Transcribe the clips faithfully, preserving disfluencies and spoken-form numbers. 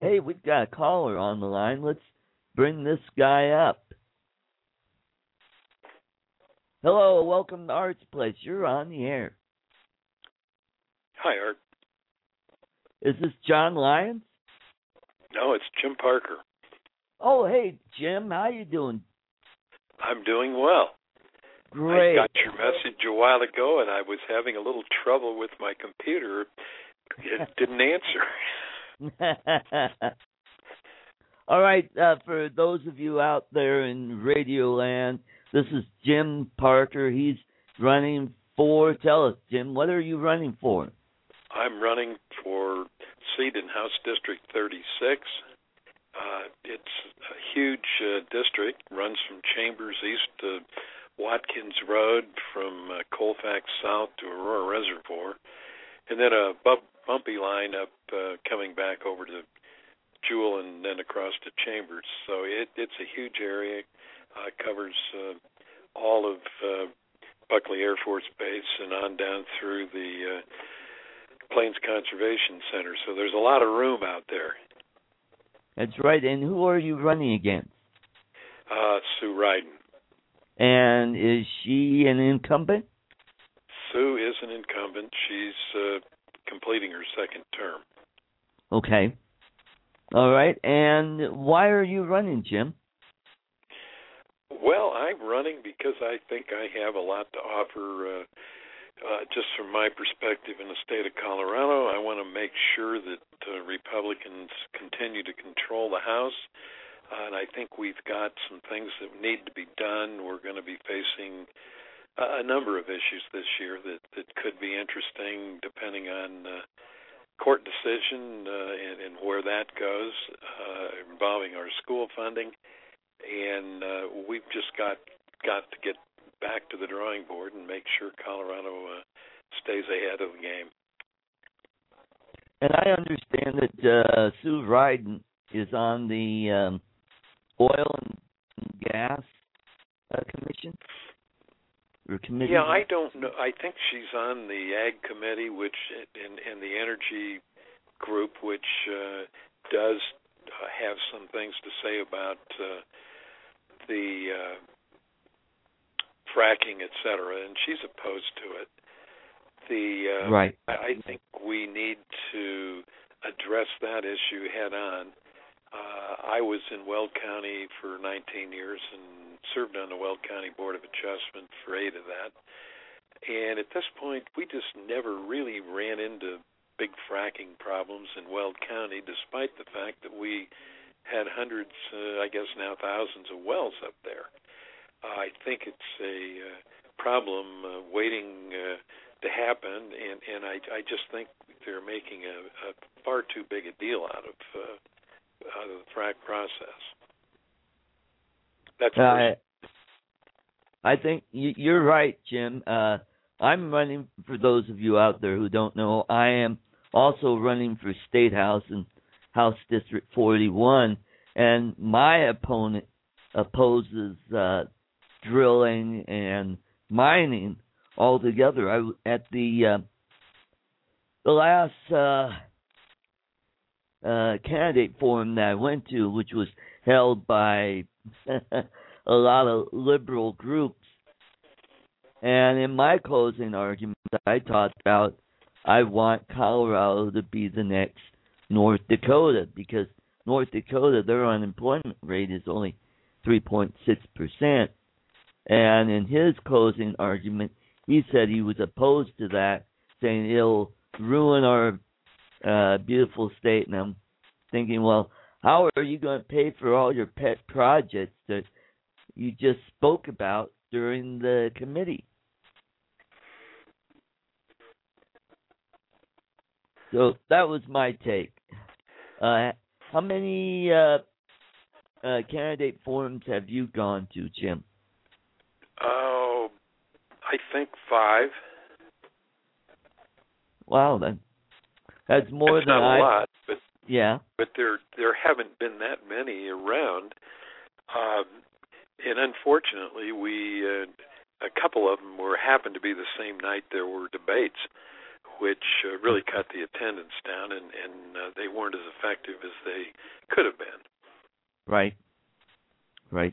Hey, we've got a caller on the line. Let's bring this guy up. Hello, welcome to Art's Place. You're on the air. Hi, Art. Is this John Lyons? No, it's Jim Parker. Oh, hey, Jim. How you doing? I'm doing well. Great. I got your message a while ago, and I was having a little trouble with my computer. It didn't answer. All right, uh, for those of you out there in Radio Land, this is Jim Parker. He's running for, tell us, Jim, what are you running for? I'm running for seat in House District thirty-six. Uh, it's a huge uh, district, runs from Chambers east to Watkins Road, from uh, Colfax south to Aurora Reservoir, and then a bu- bumpy line up uh, coming back over to Jewel and then across to Chambers. So it, it's a huge area. Uh, covers uh, all of uh, Buckley Air Force Base and on down through the uh, Plains Conservation Center. So there's a lot of room out there. That's right. And who are you running against? Uh, Sue Ryden. And is she an incumbent? Sue is an incumbent. She's uh, completing her second term. Okay. All right. And why are you running, Jim? Well, I'm running because I think I have a lot to offer. Uh, uh, just from my perspective in the state of Colorado, I want to make sure that uh, Republicans continue to control the House. Uh, and I think we've got some things that need to be done. We're going to be facing a, a number of issues this year that, that could be interesting depending on uh, court decision uh, and, and where that goes, uh, involving our school funding. And uh, we've just got got to get back to the drawing board and make sure Colorado uh, stays ahead of the game. And I understand that uh, Sue Ryden is on the um, Oil and Gas uh, Commission? Or committee? Yeah, I don't know. I think she's on the Ag Committee, which and, and the Energy Group, which uh, does uh, have some things to say about uh, the uh, fracking, et cetera, and she's opposed to it. The uh, right. I, I think we need to address that issue head on. Uh, I was in Weld County for nineteen years and served on the Weld County Board of Adjustment for eight of that. And at this point, we just never really ran into big fracking problems in Weld County, despite the fact that we had hundreds, uh, I guess now thousands of wells up there. Uh, I think it's a uh, problem uh, waiting uh, to happen, and, and I, I just think they're making a, a far too big a deal out of, uh, out of the frack process. That's uh, I think you're right, Jim. Uh, I'm running, for those of you out there who don't know, I am also running for State House in House District forty-one, and my opponent opposes uh, drilling and mining altogether. I at the uh, the last uh, uh, candidate forum that I went to, which was held by a lot of liberal groups, and in my closing argument, I talked about I want Colorado to be the next North Dakota, because North Dakota, their unemployment rate is only three point six percent. And in his closing argument, he said he was opposed to that, saying it'll ruin our uh, beautiful state. And I'm thinking, well, how are you going to pay for all your pet projects that you just spoke about during the committee? So that was my take. Uh, how many uh, uh, candidate forums have you gone to, Jim? Oh, I think five. Wow, then that's more That's than not I. a lot, but yeah. But there there haven't been that many around, um, and unfortunately, we uh, a couple of them were happened to be the same night there were debates, which uh, really cut the attendance down, and, and uh, they weren't as effective as they could have been. Right. Right.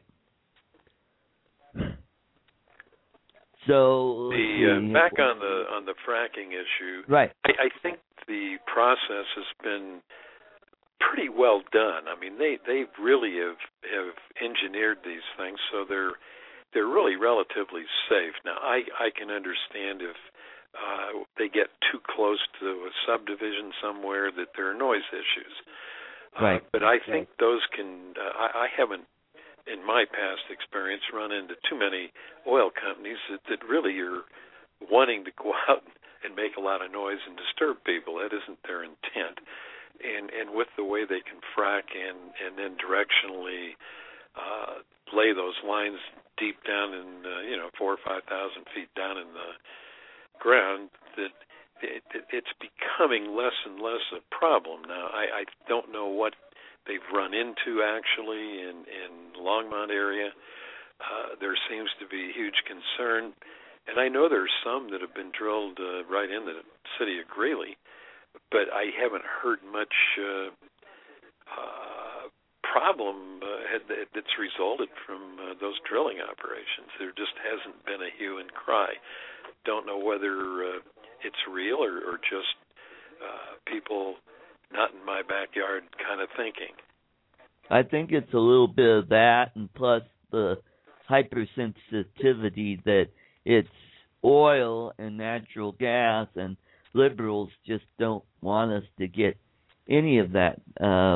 So the uh, back on the on the fracking issue, right? I, I think the process has been pretty well done. I mean, they they really have have engineered these things so they're they're really relatively safe. Now, I I can understand if uh, they get too close to a subdivision somewhere that there are noise issues. Right. Uh, but I think right. those can. Uh, I, I haven't, in my past experience, run into too many oil companies that, that really are wanting to go out and make a lot of noise and disturb people. That isn't their intent. And and with the way they can frack and and then directionally uh, lay those lines deep down in uh, you know four or five thousand feet down in the ground, that it, it, it's becoming less and less a problem. Now, I, I don't know what they've run into actually in in Longmont area. Uh, there seems to be huge concern, and I know there's some that have been drilled uh, right in the city of Greeley, but I haven't heard much uh, uh, problem uh, that's resulted from uh, those drilling operations. There just hasn't been a hue and cry. Don't know whether uh, it's real or, or just uh, people not in my backyard kind of thinking. I think it's a little bit of that, and plus the hypersensitivity that it's oil and natural gas, and liberals just don't want us to get any of that uh,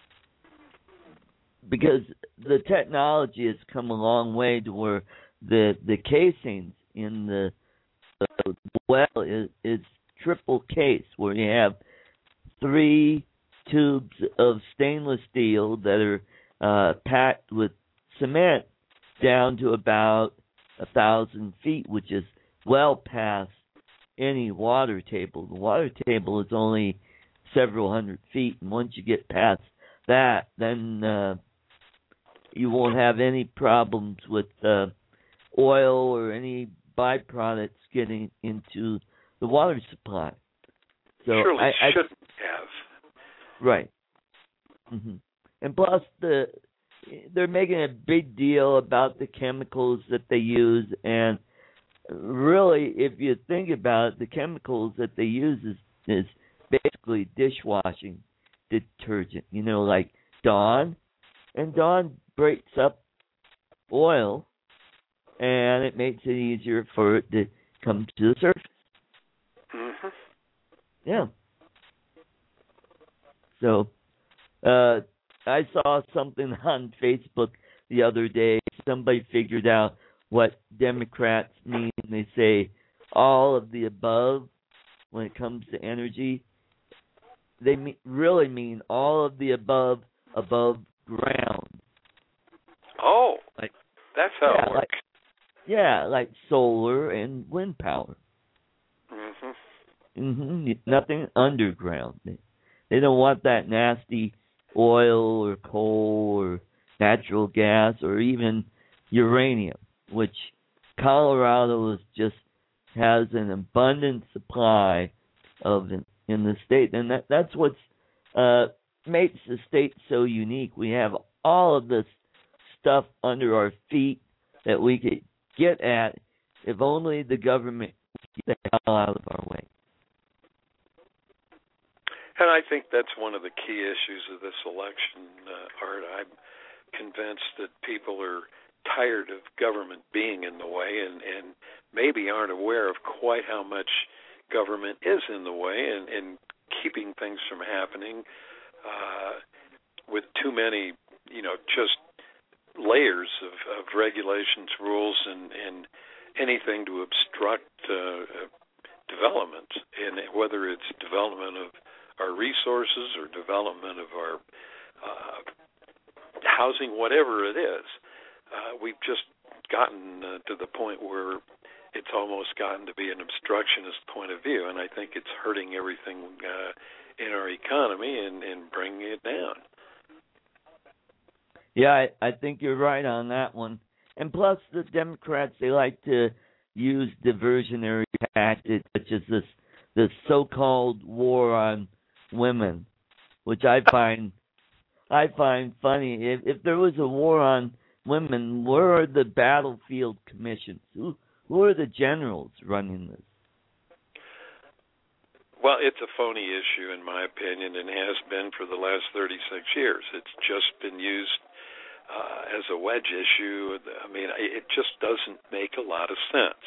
because the technology has come a long way to where the the casings in the uh, well is, is triple case, where you have three tubes of stainless steel that are uh, packed with cement down to about a thousand feet, which is well past any water table. The water table is only several hundred feet, and once you get past that, then uh, you won't have any problems with uh, oil or any byproducts getting into the water supply. So Surely I, I shouldn't have. Right. Mm-hmm. And plus, the they're making a big deal about the chemicals that they use, and really, if you think about it, the chemicals that they use is, is basically dishwashing detergent, you know, like Dawn. And Dawn breaks up oil, and it makes it easier for it to come to the surface. Mm-hmm. Yeah. So, uh, I saw something on Facebook the other day. Somebody figured out what Democrats mean. They say all of the above when it comes to energy. They mean, really mean all of the above above ground. Oh, like, that's how yeah, it works. Like, yeah, like solar and wind power. Mm-hmm. Mm-hmm. Nothing underground. They, they don't want that nasty oil or coal or natural gas or even uranium, which Colorado is just has an abundant supply of in, in the state, and that that's what uh, makes the state so unique. We have all of this stuff under our feet that we could get at if only the government would get the hell out of our way. And I think that's one of the key issues of this election, uh, Art. I'm convinced that people are tired of government being in the way and, and maybe aren't aware of quite how much government is in the way and, and keeping things from happening uh, with too many, you know, just layers of, of regulations, rules, and, and anything to obstruct uh, development, and whether it's development of our resources or development of our uh, housing, whatever it is. Uh, we've just gotten uh, to the point where it's almost gotten to be an obstructionist point of view, and I think it's hurting everything uh, in our economy and, and bringing it down. Yeah, I, I think you're right on that one. And plus, the Democrats, they like to use diversionary tactics, such as this the so-called war on women, which I find I find funny. If if there was a war on women, where are the battlefield commissions? Who who are the generals running this? Well, it's a phony issue, in my opinion, and has been for the last thirty-six years. It's just been used uh, as a wedge issue. I mean, it just doesn't make a lot of sense.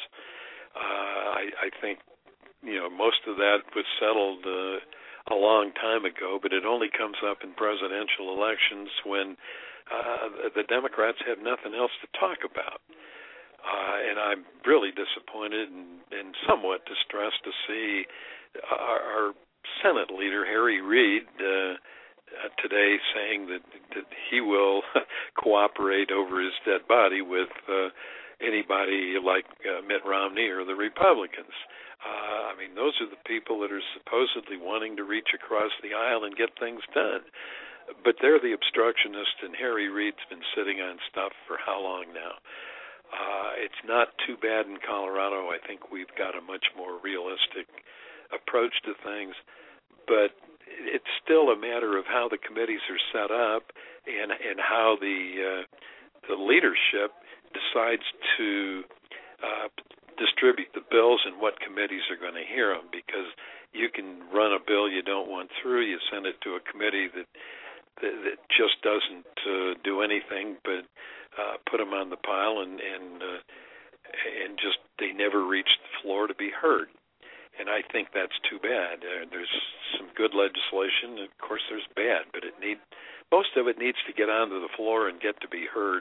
Uh, I, I think, you know, most of that was settled uh, a long time ago, but it only comes up in presidential elections when uh, the Democrats have nothing else to talk about. Uh, and I'm really disappointed and, and somewhat distressed to see our, our Senate leader, Harry Reid, uh, uh, today saying that, that he will cooperate over his dead body with uh, anybody like uh, Mitt Romney or the Republicans. Uh, I mean, those are the people that are supposedly wanting to reach across the aisle and get things done. But they're the obstructionists, and Harry Reid's been sitting on stuff for how long now? Uh, it's not too bad in Colorado. I think we've got a much more realistic approach to things, but it's still a matter of how the committees are set up and and how the uh, the leadership decides to uh, distribute the bills and what committees are going to hear them. Because you can run a bill you don't want through, you send it to a committee that that, that just doesn't uh, do anything but uh, put them on the pile and and uh, and just they never reach the floor to be heard. And I think that's too bad. Uh, there's some good legislation, and of course there's bad, but it need most of it needs to get onto the floor and get to be heard.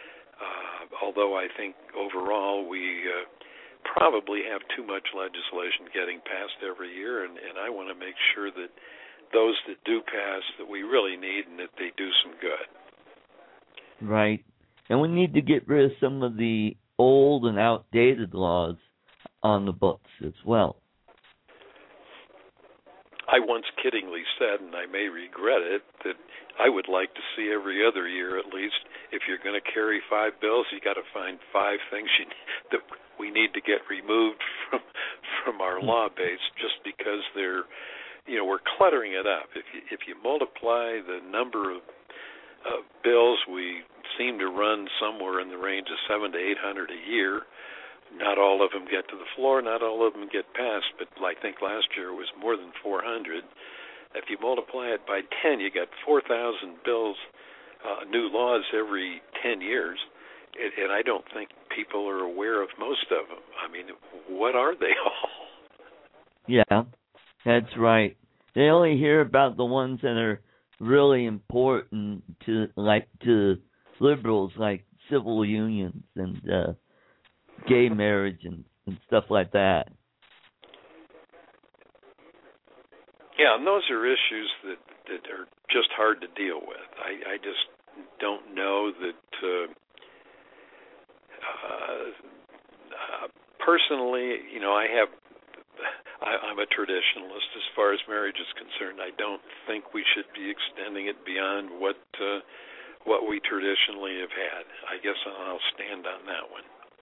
Uh, although I think overall we uh, probably have too much legislation getting passed every year, and, and I want to make sure that those that do pass that we really need and that they do some good. Right. And we need to get rid of some of the old and outdated laws on the books as well. I once kiddingly said, and I may regret it, that I would like to see every other year at least, if you're going to carry five bills, you got to find five things you, that we need to get removed from from our law base, just because they're, you know, we're cluttering it up. If you, if you multiply the number of uh, bills, we seem to run somewhere in the range of seven to eight hundred a year. Not all of them get to the floor, not all of them get passed, but I think last year it was more than four hundred. If you multiply it by ten, you got four thousand bills, uh, new laws every ten years, and, and I don't think people are aware of most of them. I mean, what are they all? Yeah, that's right. They only hear about the ones that are really important to, like, to liberals, like civil unions and uh, gay marriage and, and stuff like that. Yeah, and those are issues that, that are just hard to deal with. I, I just don't know that, uh, uh, uh, personally, you know, I have, I, I'm a traditionalist as far as marriage is concerned. I don't think we should be extending it beyond what, uh, what we traditionally have had. I guess I'll stand on that one.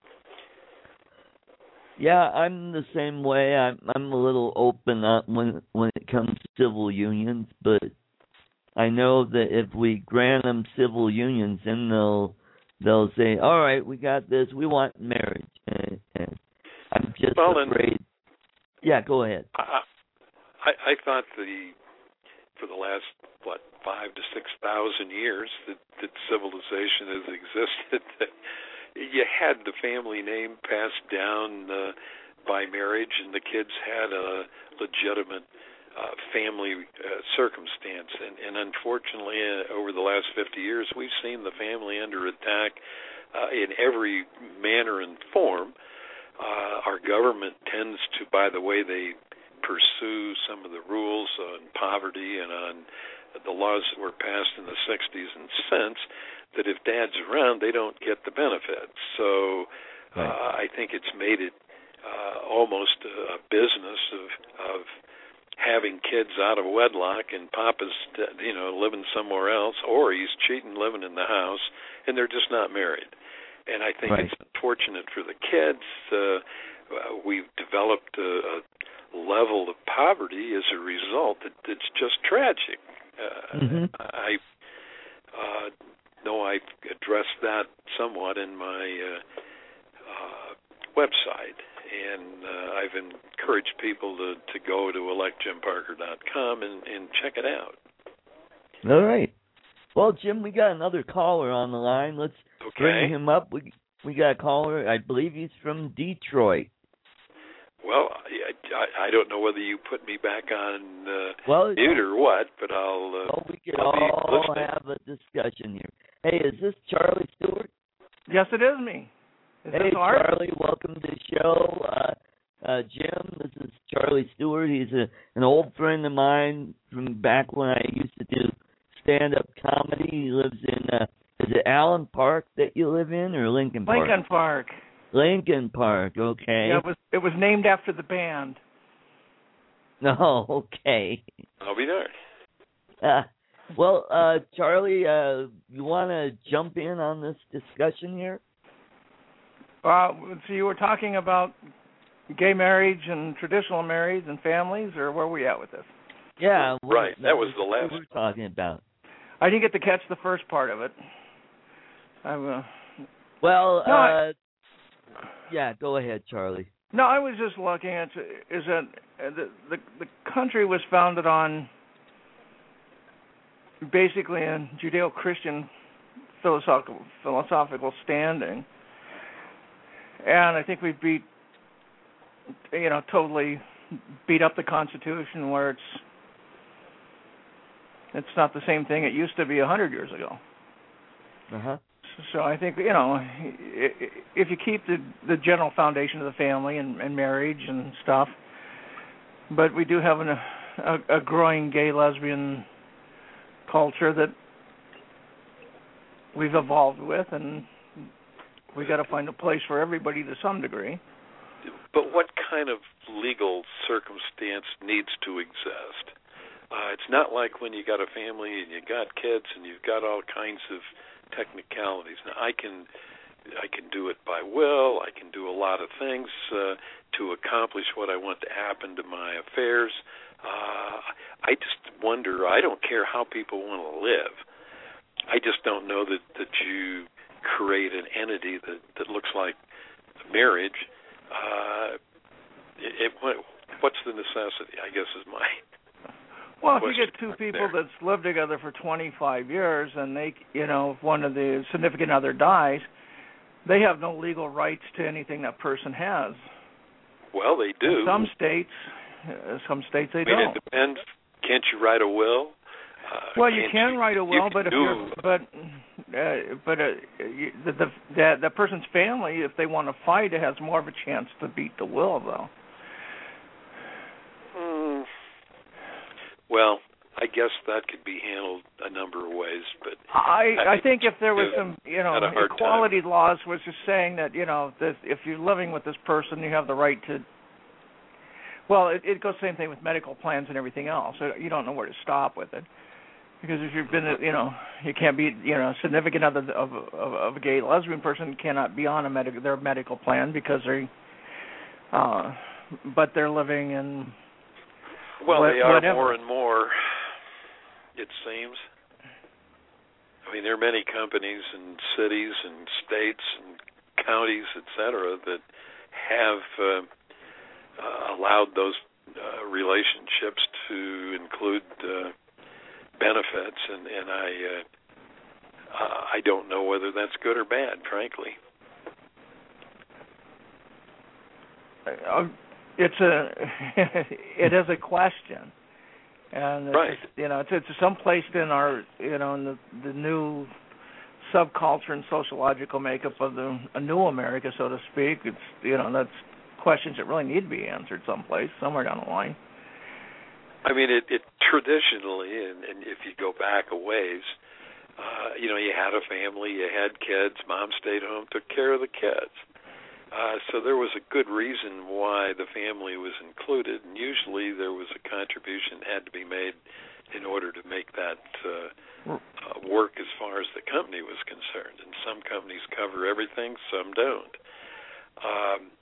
Yeah, I'm the same way. I'm I'm a little open up when when it comes to civil unions, but I know that if we grant them civil unions, then they'll they'll say, "All right, we got this. We want marriage." And, and I'm just well, afraid. Yeah, go ahead. I, I I thought the for the last what five to six thousand years that, that civilization has existed. That you had the family name passed down uh, by marriage, and the kids had a legitimate uh, family uh, circumstance. And, and unfortunately, uh, over the last fifty years, we've seen the family under attack uh, in every manner and form. Uh, our government tends to, by the way they pursue some of the rules on poverty and on the laws that were passed in the sixties and since, that if dad's around, they don't get the benefits. So uh, right. I think it's made it uh, almost a business of of having kids out of wedlock, and Papa's, you know, living somewhere else, or he's cheating, living in the house, and they're just not married. And I think right. it's unfortunate for the kids, uh, uh, we've developed a, a level of poverty as a result that, that's just tragic. Uh, mm-hmm. I uh, know I addressed that somewhat in my uh, uh, website, and uh, I've encouraged people to, to go to elect jim parker dot com and, and check it out. All right. Well, Jim, we got another caller on the line. Let's okay. bring him up. We we got a caller. I believe he's from Detroit. Well, I, I don't know whether you put me back on uh, well, mute or what, but I'll. Uh, well, we could I'll all have a discussion here. Hey, is this Charlie Stewart? Yes, it is me. Is hey, this Art? Charlie, welcome to the show. Uh, uh, Jim, this is Charlie Stewart. He's a, an old friend of mine from back when I used to do stand-up comedy. He lives in, uh, is it Allen Park that you live in, or Lincoln Park? Lincoln Park. Lincoln Park, okay. Yeah, it was it was named after the band. No, okay. I'll be there. Uh, well, uh, Charlie, uh, you want to jump in on this discussion here? Uh, so you were talking about gay marriage and traditional marriage and families, or where were we at with this? Yeah. Well, right, that was the last. We were talking about. I didn't get to catch the first part of it. I'm, uh, well, no, uh, I, yeah, go ahead, Charlie. No, I was just looking at is that the, the the country was founded on basically a Judeo-Christian philosophical philosophical standing, and I think we beat you know totally beat up the Constitution where it's it's not the same thing it used to be a hundred years ago. Uh huh. So I think, you know, if you keep the, the general foundation of the family and, and marriage and stuff, but we do have an, a, a growing gay lesbian culture that we've evolved with, and we got to find a place for everybody to some degree. But what kind of legal circumstance needs to exist? Uh, it's not like when you got a family and you got kids and you've got all kinds of technicalities. Now, I can I can do it by will. I can do a lot of things uh, to accomplish what I want to happen to my affairs. Uh, I just wonder, I don't care how people want to live. I just don't know that, that you create an entity that, that looks like marriage. Uh, it, it, what's the necessity, I guess, is my... Well, if you get two people that's lived together for twenty-five years and they, you know, if one of the significant other dies, they have no legal rights to anything that person has. Well, they do. In some states, uh, some states they I mean, don't. It depends. Can't you write a will? Uh, well, you can you, write a will, you but if do. you're, but uh, but uh, you, the the that the person's family, if they want to fight, it has more of a chance to beat the will, though. Hmm. Well, I guess that could be handled a number of ways, but I I, I think if there was some, you know, equality time. laws was just saying that, you know, that if you're living with this person, you have the right to. Well, it, it goes the same thing with medical plans and everything else. You don't know where to stop with it, because if you've been, you know, you can't be, you know, significant other of of, of a gay lesbian person cannot be on a medical their medical plan because they, uh, but they're living in. Well, what, they are whatever. more and more, it seems. I mean, there are many companies and cities and states and counties, et cetera, that have uh, uh, allowed those uh, relationships to include uh, benefits, and, and I, uh, uh, I don't know whether that's good or bad, frankly. Uh, It's a it is a question, and it's, right. you know it's it's someplace in our you know in the the new subculture and sociological makeup of the a new America, so to speak. It's you know that's questions that really need to be answered someplace somewhere down the line. I mean, it, it traditionally, and, and if you go back a ways, uh, you know, you had a family, you had kids, mom stayed home, took care of the kids. Uh, so there was a good reason why the family was included, and usually there was a contribution that had to be made in order to make that uh, uh, work as far as the company was concerned. And some companies cover everything, some don't. Um,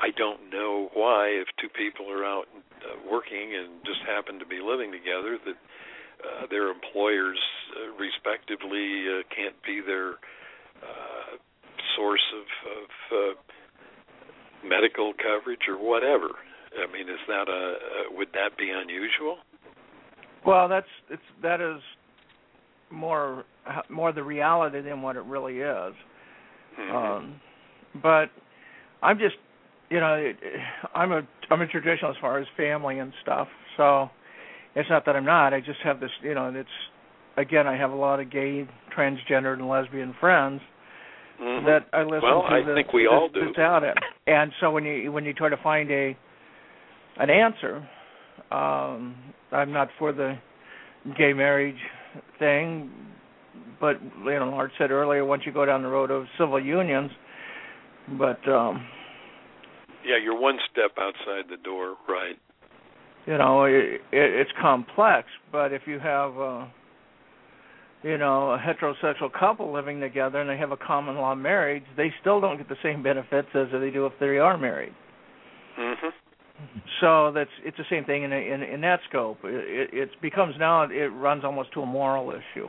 I don't know why, if two people are out uh, working and just happen to be living together, that uh, their employers, uh, respectively, uh, can't be their uh, source of, of uh, medical coverage or whatever. I mean, is that a, uh, would that be unusual? Well, that's it's that is more more the reality than what it really is. Mm-hmm. Um, but I'm just, you know, I'm a I'm a traditional as far as family and stuff. So it's not that I'm not. I just have this, you know, it's again I have a lot of gay, transgendered, and lesbian friends mm-hmm. that I listen well, to. I this, think we this, all do. this out in. And so when you when you try to find a an answer, um, I'm not for the gay marriage thing, but you know, Art said earlier, once you go down the road of civil unions, but um, yeah, you're one step outside the door, right? You know, it, it, it's complex, but if you have, uh, you know, a heterosexual couple living together and they have a common law marriage, they still don't get the same benefits as they do if they are married. Mm-hmm. So that's it's the same thing in in, in that scope. It, it becomes now it runs almost to a moral issue.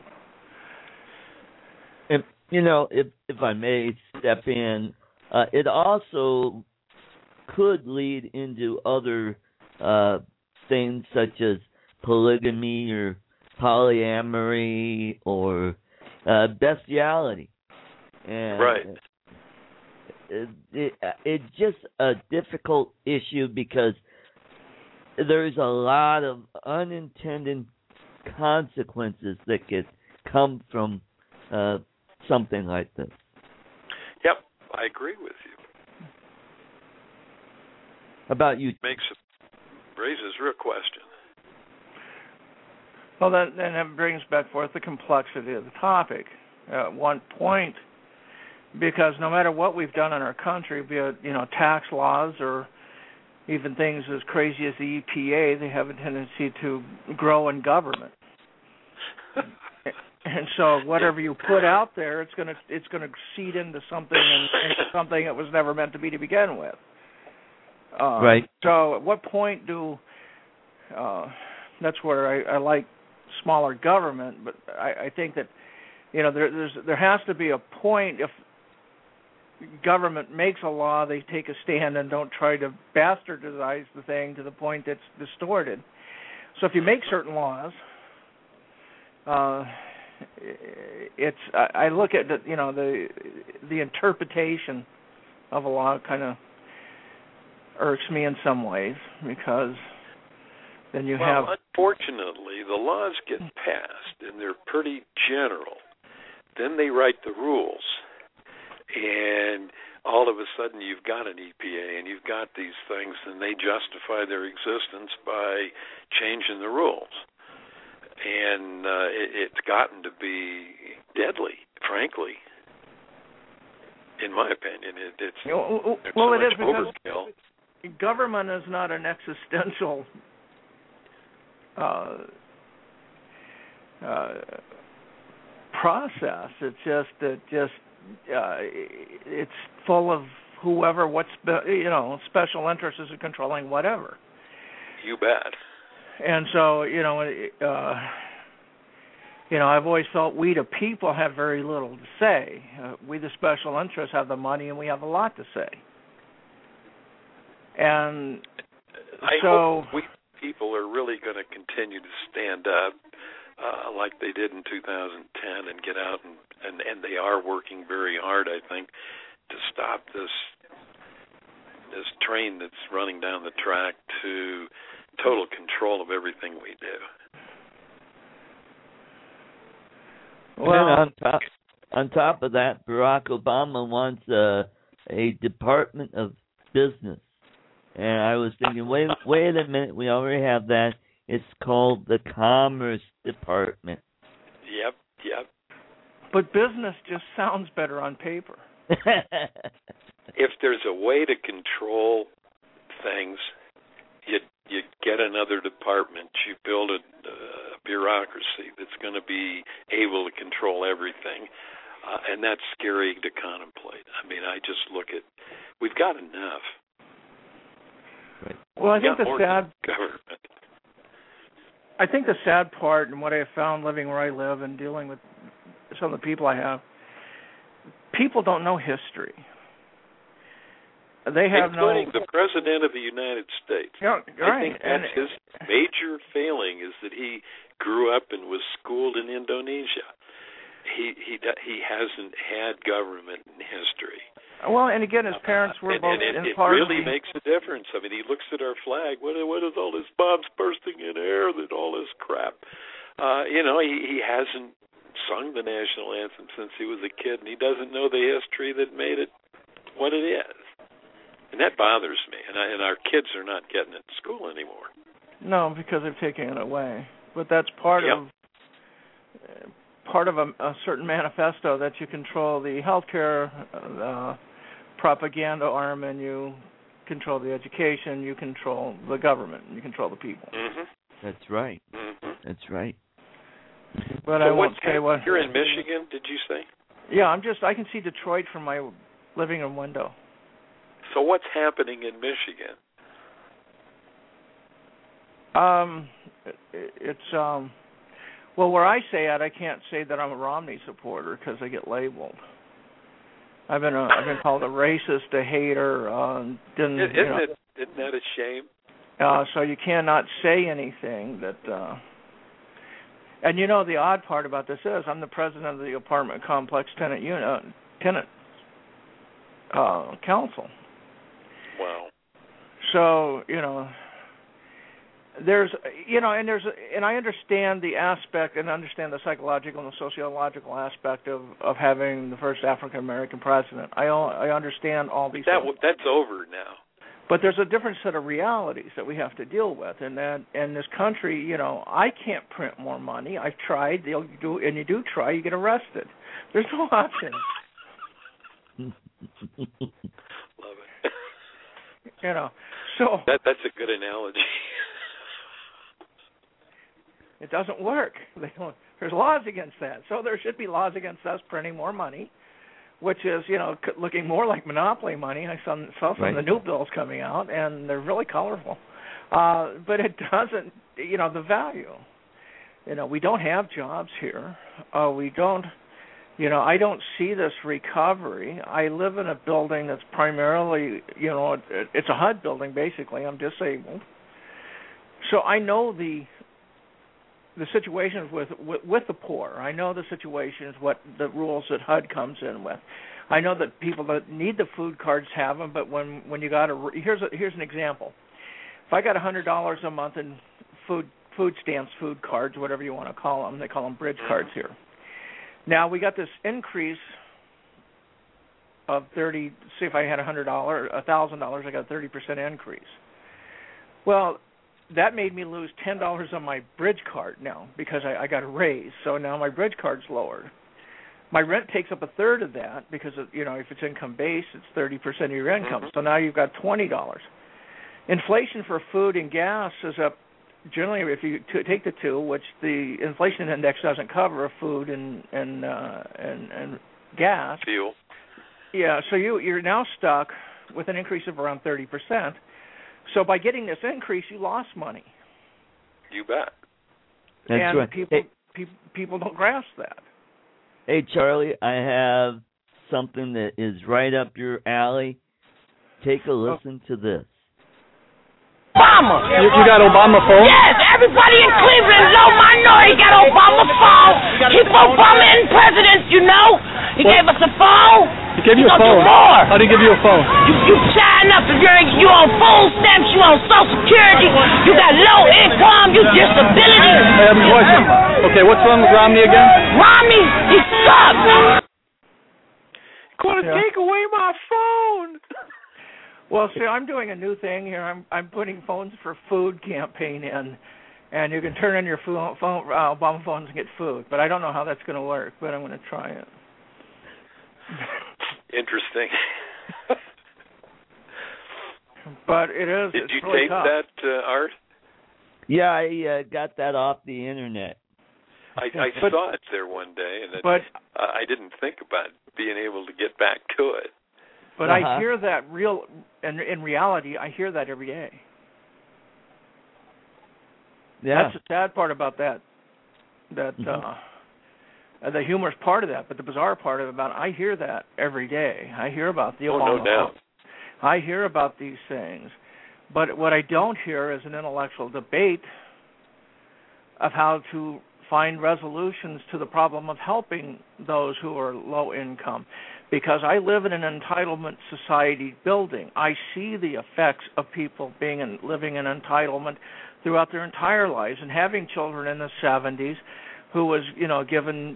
And you know, if if I may step in, uh, it also could lead into other uh, things such as polygamy or polyamory or uh, bestiality. And right. It, it, it's just a difficult issue because there's a lot of unintended consequences that could come from uh, something like this. Yep, I agree with you. How about you? Makes it, raises real question. Well, then, then that brings back forth the complexity of the topic. At one point, because no matter what we've done in our country, be it, you know, tax laws or even things as crazy as the E P A, they have a tendency to grow in government. And so whatever you put out there, it's going to it's going to seed into something and into something it was never meant to be to begin with. Uh, right. So at what point do uh, that's where I, I like smaller government, but I, I think that you know there there's there has to be a point if government makes a law, they take a stand and don't try to bastardize the thing to the point that's distorted. So if you make certain laws, uh, it's I, I look at the, you know the the interpretation of a law kind of irks me in some ways because then you well, have. Unfortunately, the laws get passed and they're pretty general. Then they write the rules. And all of a sudden you've got an E P A and you've got these things and they justify their existence by changing the rules. And uh, it, it's gotten to be deadly, frankly, in my opinion. It, it's, well, it's well so it is much because overkill. Government is not an existential uh, uh, process. It's just it just Uh, it's full of whoever, what's you know, special interests in controlling whatever. You bet. And so you know, uh, you know, I've always felt we the people have very little to say. Uh, we the special interests have the money, and we have a lot to say. And I so hope we people are really going to continue to stand up. Uh, like they did in two thousand ten and get out and, and, and they are working very hard, I think, to stop this this train that's running down the track to total control of everything we do. Well, and on top on top of that, Barack Obama wants a a Department of Business, and I was thinking, wait wait a minute, we already have that. It's called the Commerce Department. Yep, yep. But business just sounds better on paper. If there's a way to control things, you you get another department. You build a, a bureaucracy that's going to be able to control everything, uh, and that's scary to contemplate. I mean, I just look at we've got enough. Right. Well, I think yeah, the more sad government. I think the sad part, and what I have found living where I live and dealing with some of the people I have, people don't know history. They have Including no. the President of the United States. Yeah, right. I think that's and, his major failing, is that he grew up and was schooled in Indonesia. He he he hasn't had government in history. Well, and again, his parents were uh, and, both and it, in it part really of the, makes a difference. I mean, he looks at our flag. What what is all this bombs bursting in air? That all this crap. Uh, you know, he he hasn't sung the national anthem since he was a kid, and he doesn't know the history that made it what it is. And that bothers me. And, I, and our kids are not getting it in school anymore. No, because they've taken it away. But that's part yep. of uh, part of a, a certain manifesto that you control the healthcare uh, propaganda arm, and you control the education, you control the government, you control the people. Mm-hmm. That's right. Mm-hmm. That's right. But so I won't say what. You're in Michigan, did you say? Yeah, I'm just. I can see Detroit from my living room window. So what's happening in Michigan? Um, it, it's um, well, where I say it, I can't say that I'm a Romney supporter because I get labeled. I've been a, I've been called a racist, a hater. Uh, didn't, isn't you know, it? Isn't that a shame? Uh, so you cannot say anything that. Uh, and you know the odd part about this is I'm the president of the apartment complex tenant unit tenant uh, council. Wow. So, you know, there's, you know, and there's, and I understand the aspect and understand the psychological and the sociological aspect of, of having the first African American president. I I understand all these that, things. That's over now. But there's a different set of realities that we have to deal with, and that in this country, you know, I can't print more money. I've tried. They'll do, and you do try, you get arrested. There's no option. Love it. You know, so that that's a good analogy. It doesn't work. They don't, there's laws against that. So there should be laws against us printing more money, which is, you know, looking more like monopoly money. I saw, saw some right. of the new bills coming out, and they're really colorful. Uh, but it doesn't, you know, the value. You know, we don't have jobs here. Uh, we don't, you know, I don't see this recovery. I live in a building that's primarily, you know, it, it's a H U D building, basically. I'm disabled. So I know the the situations with, with with the poor. I know the situations, what the rules that H U D comes in with. I know that people that need the food cards have them, but when, when you got a here's a, here's an example. If I got a hundred dollars a month in food food stamps, food cards, whatever you want to call them, they call them bridge cards here. Now we got this increase of thirty. See, if I had a hundred dollars, a thousand dollars, I got a thirty percent increase. Well, that made me lose ten dollars on my bridge card now because I, I got a raise. So now my bridge card's lowered. My rent takes up a third of that because of, you know, if it's income based, it's thirty percent of your income. Mm-hmm. So now you've got twenty dollars. Inflation for food and gas is up. Generally, if you t- take the two, which the inflation index doesn't cover, food and and uh, and, and gas, fuel. Yeah, so you you're now stuck with an increase of around thirty percent. So by getting this increase, you lost money. You bet. That's and right. people hey, people people don't grasp that. Hey Charlie, I have something that is right up your alley. Take a listen oh. to this. Obama. You, you got Obama phone? Yes, everybody in Cleveland, low minority got Obama phone. Keep Obama in president, you know. He what? gave us a phone. He gave you he a phone? Do more. How did he give you a phone? You, you sign up if you're you on food stamps, you on Social Security, you got low income, you disability. I have a question. Okay, what's wrong with Romney again? Romney, he sucks. Gonna yeah. take away my phone. Well, see, I'm doing a new thing here. I'm I'm putting phones for food campaign in, and you can turn on your phone, phone uh, Obama phones and get food. But I don't know how that's going to work. But I'm going to try it. Interesting. But it is. Did it's you really tape tough. that, uh, Art? Yeah, I uh, got that off the internet. I, I but, saw it there one day, and it, but uh, I didn't think about being able to get back to it. But uh-huh. I hear that real, and in reality, I hear that every day. Yeah. That's the sad part about that. That Mhm. uh, the humorous part of that, but the bizarre part of it about I hear that every day. I hear about the Oh, Obama. no doubt. I hear about these things, but what I don't hear is an intellectual debate of how to find resolutions to the problem of helping those who are low income. Because I live in an entitlement society building. I see the effects of people being in, living in entitlement throughout their entire lives, and having children in the seventies who was, you know, given,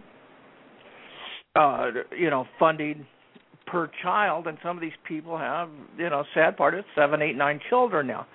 uh, you know, funding per child, and some of these people have, you know, sad part is seven, eight, nine children now.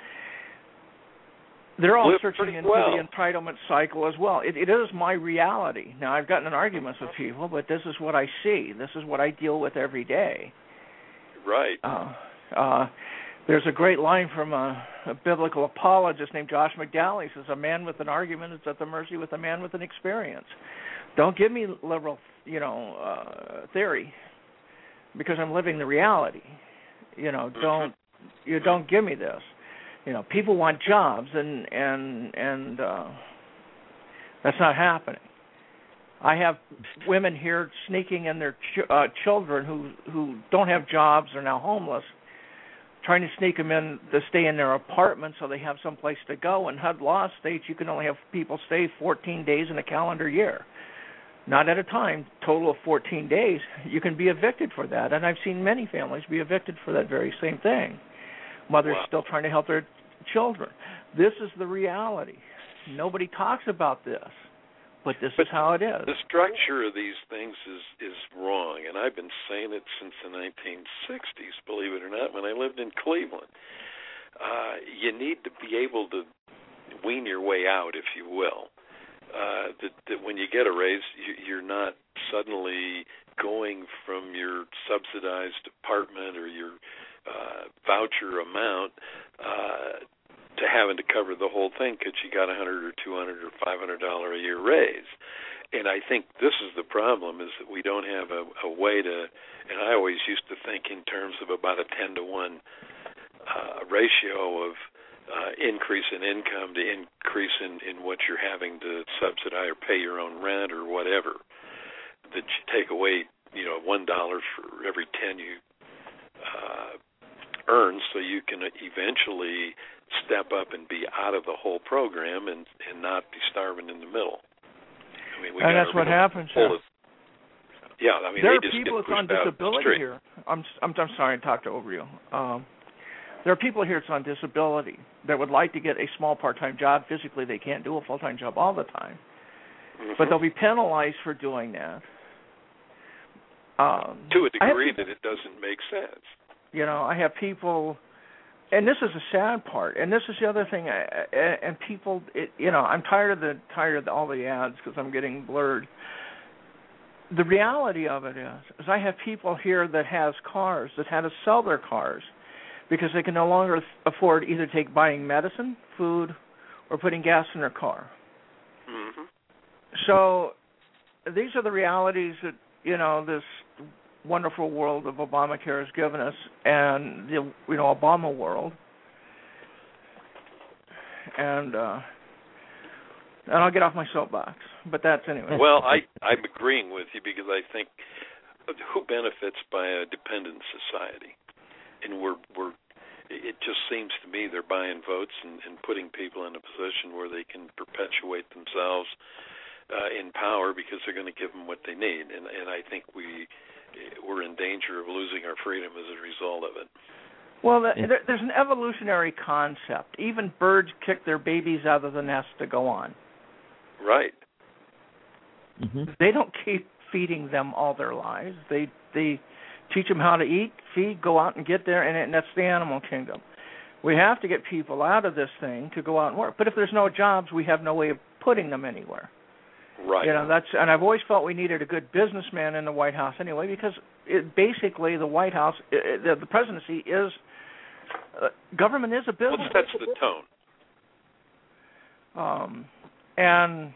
They're all Live searching pretty into well. the entitlement cycle as well. It, it is my reality. Now, I've gotten in arguments with people, but this is what I see. This is what I deal with every day. Right. Uh, uh, there's a great line from a, a biblical apologist named Josh McDowell. He says, a man with an argument is at the mercy with a man with an experience. Don't give me liberal, you know, uh, theory, because I'm living the reality. You know, don't you don't give me this. You know, people want jobs, and and and uh, that's not happening. I have women here sneaking in their ch- uh, children who who don't have jobs, are now homeless, trying to sneak them in to stay in their apartment so they have some place to go. And H U D law states you can only have people stay fourteen days in a calendar year, not at a time. Total of fourteen days. You can be evicted for that, and I've seen many families be evicted for that very same thing. Mothers Wow. still trying to help their children. This is the reality. Nobody talks about this, but this But is how it is. The structure of these things is, is wrong, and I've been saying it since the nineteen sixties, believe it or not, when I lived in Cleveland. Uh, you need to be able to wean your way out, if you will. Uh, that, that when you get a raise, you, you're not suddenly going from your subsidized apartment or your uh, voucher amount uh, to having to cover the whole thing because you got a hundred or two hundred or five hundred dollar a year raise. And I think this is the problem: is that we don't have a, a way to. And I always used to think in terms of about a ten to one uh, ratio of uh, increase in income to increase in, in what you're having to subsidize or pay your own rent or whatever. That you take away, you know, one dollar for every ten you uh, earn, so you can eventually step up and be out of the whole program and, and not be starving in the middle. I mean, we And got that's what happens. Yeah. Yeah, I mean, there they are just people get that's on pushed out disability straight. here. I'm, I'm I'm sorry I talked over you. Um, there are people here that's on disability that would like to get a small part-time job. Physically, they can't do a full-time job all the time, Mm-hmm. but they'll be penalized for doing that. Um, To a I have degree people- that it doesn't make sense. You know, I have people, and this is the sad part, and this is the other thing. I, I, and people, it, you know, I'm tired of the tired of the, all the ads because I'm getting blurred. The reality of it is, is I have people here that has cars that had to sell their cars because they can no longer afford either take buying medicine, food, or putting gas in their car. Mm-hmm. So these are the realities that, you know, this wonderful world of Obamacare has given us, and the, you know, Obama world. And uh, and I'll get off my soapbox, but that's anyway. Well, I, I'm agreeing with you because I think who benefits by a dependent society? And we're we're it just seems to me they're buying votes and, and putting people in a position where they can perpetuate themselves uh, in power because they're going to give them what they need. And and I think we we're in danger of losing our freedom as a result of it. Well, the, there, there's an evolutionary concept. Even birds kick their babies out of the nest to go on. Right. Mm-hmm. They don't keep feeding them all their lives. They they teach them how to eat, feed, go out and get there, and, and that's the animal kingdom. We have to get people out of this thing to go out and work. But if there's no jobs, we have no way of putting them anywhere. Right. You know, that's, and I've always felt we needed a good businessman in the White House anyway, because it, basically the White House, it, the, the presidency is, uh, government is a business. Well, it sets the tone. Um, and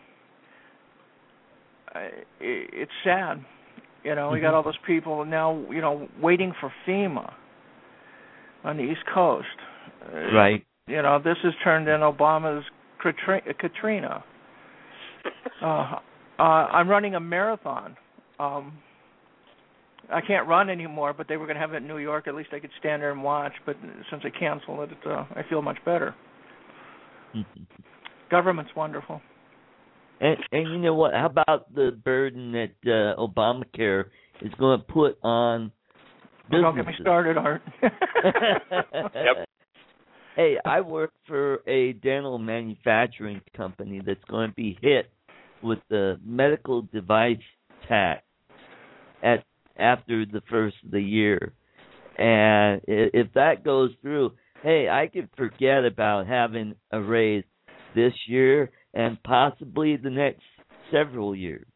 I, it, it's sad. You know, we got all those people now, you know, waiting for FEMA on the East Coast. Uh, Right. You know, this has turned in Obama's Katrina. Uh, uh, I'm running a marathon. Um, I can't run anymore, but they were going to have it in New York. At least I could stand there and watch. But since they canceled it, uh, I feel much better. Government's wonderful. And, and you know what? How about the burden that uh, Obamacare is going to put on businesses? Don't get me started, Art. Yep. Hey, I work for a dental manufacturing company that's going to be hit with the medical device tax at after the first of the year. And if that goes through, hey, I could forget about having a raise this year and possibly the next several years.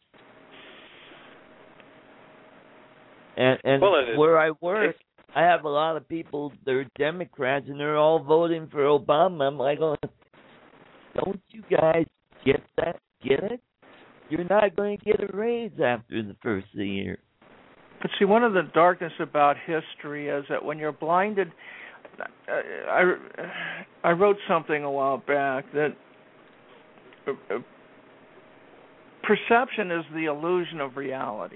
And, and well, it, where I work, I have a lot of people, they're Democrats, and they're all voting for Obama. I'm like, oh, don't you guys get that? Get it? You're not going to get a raise after the first of the year. But see, one of the darkness about history is that when you're blinded, I, I wrote something a while back that perception is the illusion of reality.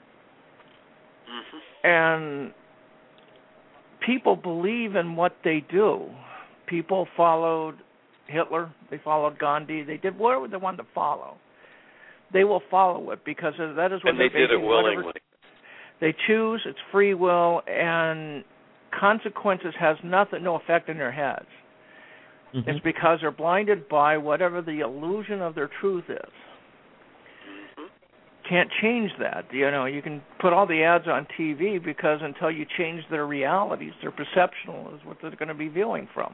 Mm-hmm. And people believe in what they do. People followed Hitler. They followed Gandhi. They did whatever they wanted to follow. They will follow it because that is what and they did it willingly. Whatever. They choose. It's free will, and consequences has nothing, no effect in their heads. Mm-hmm. It's because they're blinded by whatever the illusion of their truth is. Mm-hmm. Can't change that. You know, you can put all the ads on T V because until you change their realities, their perceptional is what they're going to be viewing from.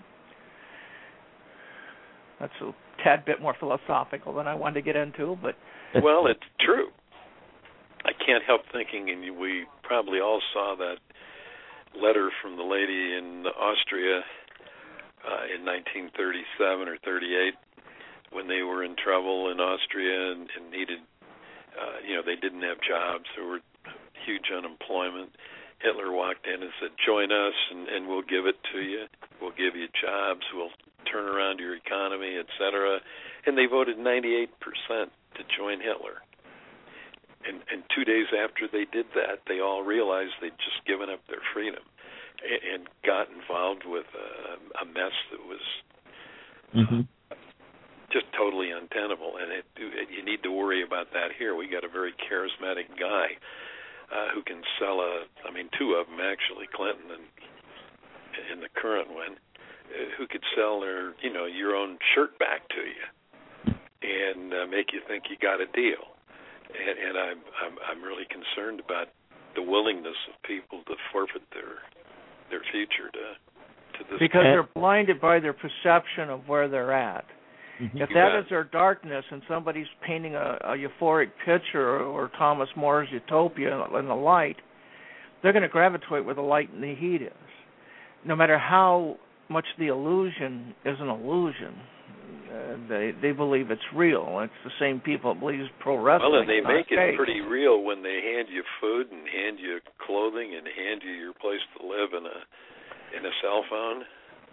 That's a tad bit more philosophical than I wanted to get into, but well, it's true. I can't help thinking, and we probably all saw that letter from the lady in Austria uh, in nineteen thirty-seven or thirty-eight when they were in trouble in Austria and, and needed, uh, you know, they didn't have jobs. There were huge unemployment. Hitler walked in and said, join us and, and we'll give it to you. We'll give you jobs. We'll turn around your economy, et cetera. And they voted ninety-eight percent to join Hitler. And, and two days after they did that, they all realized they'd just given up their freedom and, and got involved with a, a mess that was mm-hmm. uh, just totally untenable. And it, it, you need to worry about that here. We got a very charismatic guy uh, who can sell a, I mean, two of them actually, Clinton and, and the current one, uh, who could sell their, you know, your own shirt back to you and uh, make you think you got a deal. And, and I'm, I'm I'm really concerned about the willingness of people to forfeit their their future to to this. Because they're blinded by their perception of where they're at. Mm-hmm. If that is their darkness, and somebody's painting a, a euphoric picture, or, or Thomas More's Utopia in the light, they're going to gravitate where the light and the heat is, no matter how much the illusion is an illusion. Uh, they they believe it's real. It's the same people that believe pro wrestling. Well, and they make it fake. pretty real when they hand you food and hand you clothing and hand you your place to live in a in a cell phone.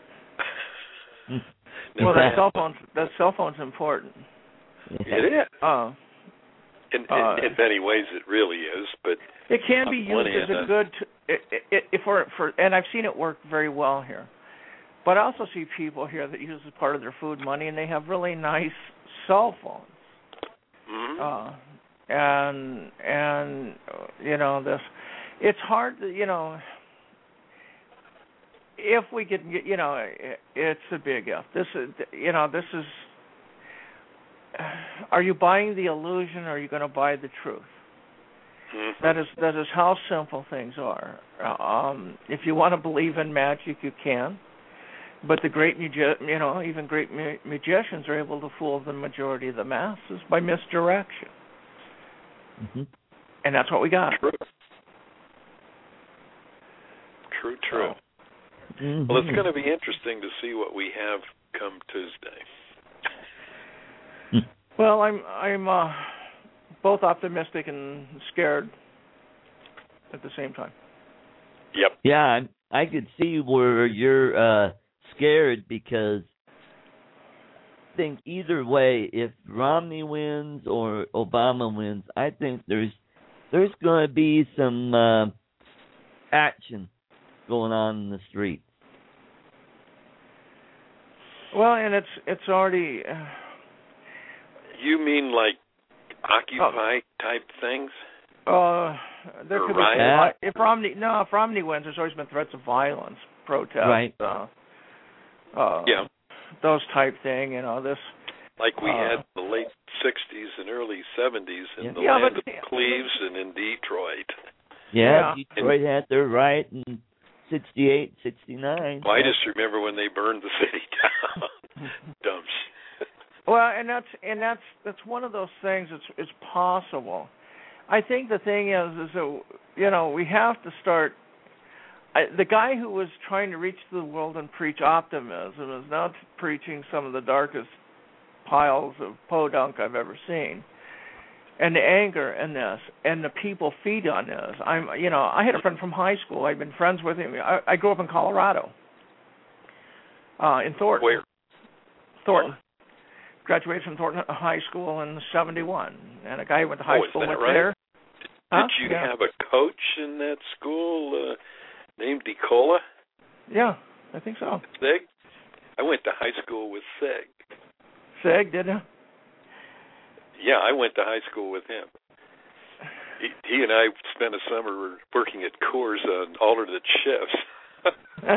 Well, that cell phone that cell phone's important. It is. Uh, in, in, uh, in many ways, it really is. But it can be used as a good. T- it, it, it, for for and I've seen it work very well here. But I also see people here that use as part of their food money, and they have really nice cell phones. Mm-hmm. Uh, and and you know this, it's hard to, you know. If we can get, you know, it, it's a big if. This is, you know, this is. Are you buying the illusion, or are you going to buy the truth? Mm-hmm. That is that is how simple things are. Um, if you want to believe in magic, you can. But the great, magi- you know, even great ma- magicians are able to fool the majority of the masses by misdirection. Mm-hmm. And that's what we got. True. True, true. Oh. Mm-hmm. Well, it's going to be interesting to see what we have come Tuesday. Well, I'm I'm uh, both optimistic and scared at the same time. Yep. Yeah, I, I could see where you're uh, scared because think either way, if Romney wins or Obama wins, I think there's there's going to be some uh, action going on in the streets. Well, and it's it's already. Uh, you mean like Occupy oh. type things? Uh, there or could riot? be if Romney no if Romney wins, there's always been threats of violence, protests, right? Uh, uh, yeah, those type thing. You know this. Like we uh, had in the late sixties and early seventies in yeah. the yeah, land but, of Cleves and in Detroit. Yeah, yeah. Detroit had their riot in sixty-eight, sixty-nine. Well, I just remember when they burned the city down. Dumb shit. Well, and that's and that's that's one of those things. It's it's possible. I think the thing is, is that you know we have to start. I, the guy who was trying to reach the world and preach optimism is now preaching some of the darkest piles of podunk I've ever seen. And the anger in this, and the people feed on this. I'm, you know, I had a friend from high school. I've been friends with him. I, I grew up in Colorado, uh, in Thornton. Where? Thornton. Graduated from Thornton High School in seventy-one, and a guy who went to high oh, school went right? there. Did Huh? you yeah. have a coach in that school uh, named DeCola? Yeah, I think so. Sig? I went to high school with Sig. Sig, did you? Yeah, I went to high school with him. He, he and I spent a summer working at Coors on alternate shifts.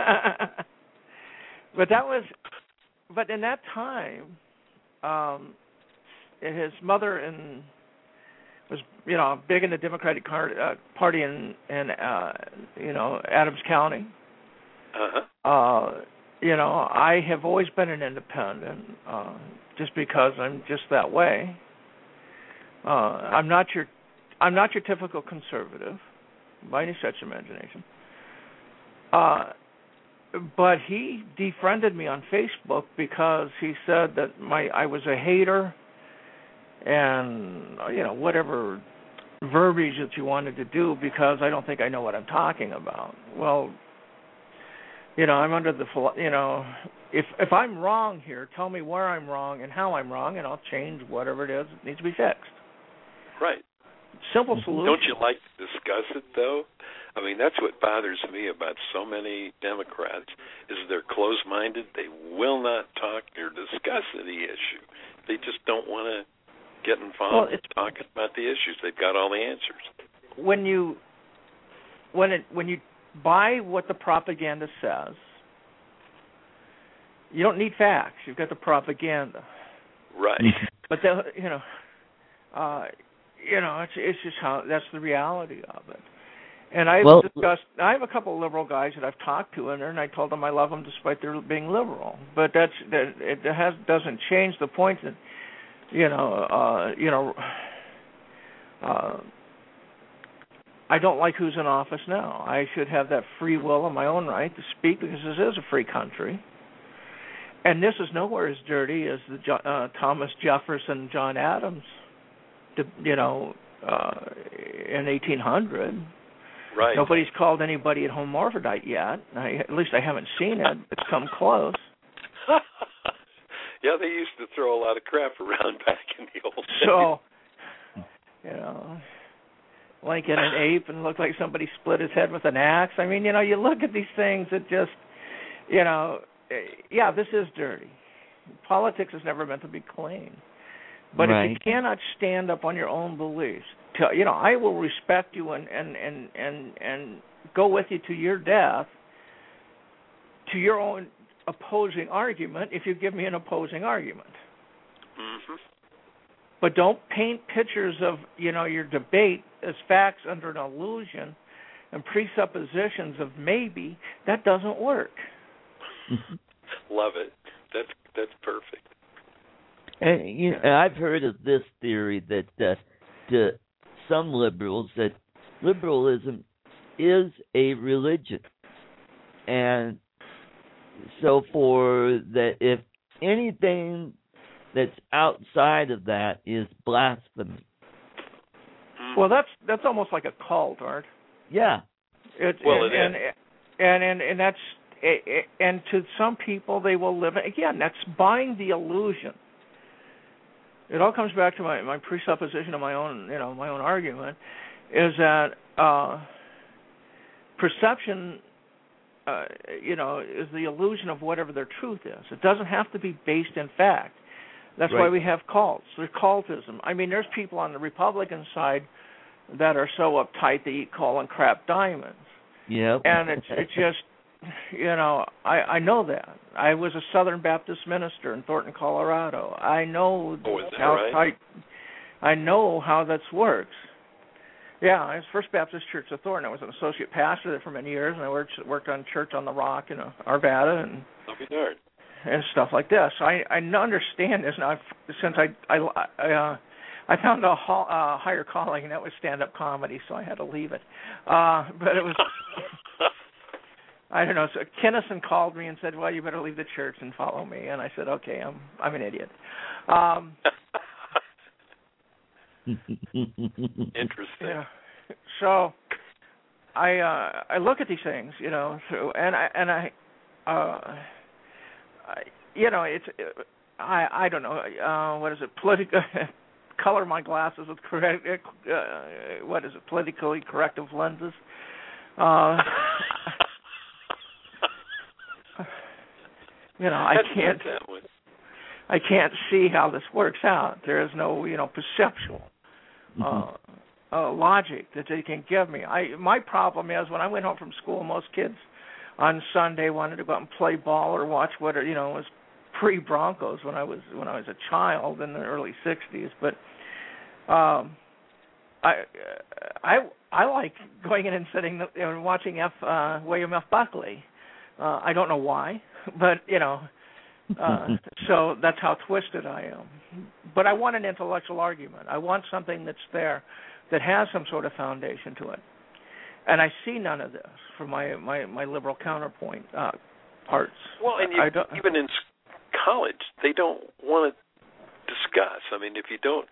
But that was, but in that time, um, his mother and was, you know, big in the Democratic uh, Party in, in uh, you know, Adams County. Uh-huh. Uh, you know, I have always been an independent, uh, just because I'm just that way. Uh, I'm not your, I'm not your typical conservative, by any stretch of imagination. Uh, but he defriended me on Facebook because he said that my I was a hater, and you know whatever verbiage that you wanted to do because I don't think I know what I'm talking about. Well, you know I'm under the you know if if I'm wrong here, tell me where I'm wrong and how I'm wrong, and I'll change whatever it is that needs to be fixed. Right. Simple solution. Don't you like to discuss it, though? I mean, that's what bothers me about so many Democrats, is they're closed-minded. They will not talk or discuss any issue. They just don't want to get involved well, in talking about the issues. They've got all the answers. When you when it when you buy what the propaganda says, you don't need facts. You've got the propaganda. Right. But the, you know, uh, you know, it's it's just how that's the reality of it. And I've well, discussed. I have a couple of liberal guys that I've talked to in there, and I told them I love them despite their being liberal. But that's that it has doesn't change the point that you know, uh, you know, uh, I don't like who's in office now. I should have that free will and my own right to speak because this is a free country. And this is nowhere as dirty as the uh, Thomas Jefferson, John Adams, you know, uh, in eighteen hundred. Right. Nobody's called anybody at hermaphrodite yet. I, at least I haven't seen it. It's come close. Yeah, they used to throw a lot of crap around back in the old days. So, you know, Lincoln an ape and looked like somebody split his head with an axe. I mean, you know, you look at these things that just, you know, yeah, this is dirty. Politics is never meant to be clean. But right. if you cannot stand up on your own beliefs, to, you know, I will respect you and, and, and, and, and go with you to your death, to your own opposing argument if you give me an opposing argument. Mm-hmm. But don't paint pictures of, you know, your debate as facts under an illusion and presuppositions of maybe. That doesn't work. Love it. That's that's perfect. And you know, I've heard of this theory that uh, to some liberals that liberalism is a religion, and so for that, if anything that's outside of that is blasphemy. Well, that's that's almost like a cult, Art. Yeah. It, well, and, it and, is. And, and and that's and to some people they will live again. That's buying the illusion. it all comes back to my, my presupposition of my own, you know, my own argument, is that uh, perception, uh, you know, is the illusion of whatever their truth is. It doesn't have to be based in fact. That's right. why we have cults. There's cultism. I mean, there's people on the Republican side that are so uptight they eat coal and crap diamonds. Yep. And it's it's just, you know, I, I know that. I was a Southern Baptist minister in Thornton, Colorado. I know oh, is that how right? tight. I know how this works. Yeah, I was First Baptist Church of Thornton. I was an associate pastor there for many years, and I worked worked on Church on the Rock in Arvada and I'll be darned. and stuff like this. I I understand this now since I I I, uh, I found a ho- uh, higher calling, and that was stand-up comedy, so I had to leave it. Uh, but it was. I don't know. So Kinnison called me and said, "Well, you better leave the church and follow me." And I said, "Okay, I'm I'm an idiot." Um, Interesting. Yeah. So I uh, I look at these things, you know, so, and I and I, uh, I you know, it's I I don't know uh, what is it political. Color my glasses with correct. Uh, what is it? Politically corrective lenses. Uh, you know, I can't. I can't see how this works out. There is no, you know, perceptual uh, uh, logic that they can give me. I my problem is when I went home from school, most kids on Sunday wanted to go out and play ball or watch what you know was pre-Broncos when I was when I was a child in the early sixties. But um, I I I like going in and sitting and watching F uh, William F. Buckley. Uh, I don't know why, but you know. Uh, so that's how twisted I am. But I want an intellectual argument. I want something that's there that has some sort of foundation to it. And I see none of this from my my, my liberal counterpoint uh, parts. Well, and you, even in college, they don't want to discuss. I mean, if you don't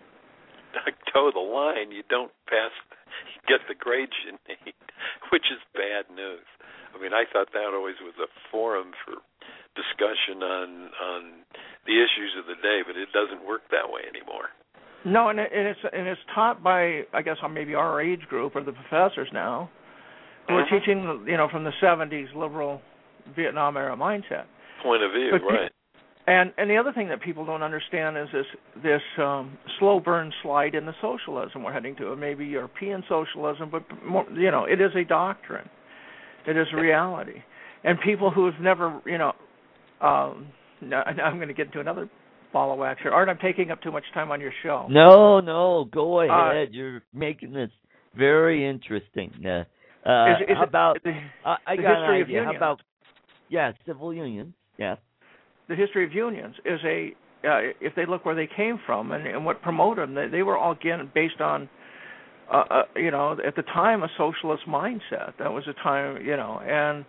toe the line, you don't pass, you get the grades you need, which is bad news. I mean, I thought that always was a forum for discussion on on the issues of the day, but it doesn't work that way anymore. No, and, it, and it's and it's taught by, I guess, maybe our age group or the professors now, who are uh-huh. teaching, you know, from the seventies liberal Vietnam era mindset. Point of view, but, right. And and the other thing that people don't understand is this this um, slow burn slide into socialism we're heading to, maybe European socialism, but more, you know, it is a doctrine. It is a reality. And people who have never, you know, um, now, now I'm going to get into another ball of wax here. Art, I'm taking up too much time on your show. No, no, go ahead. Uh, You're making this very interesting. Uh, uh, is, is how about, the, uh, I the got history an of idea. unions. How about, yeah, civil unions, yeah. The history of unions is a, uh, if they look where they came from and, and what promoted them, they, they were all, again, based on, uh, uh, you know, at the time, a socialist mindset. That was a time, you know, and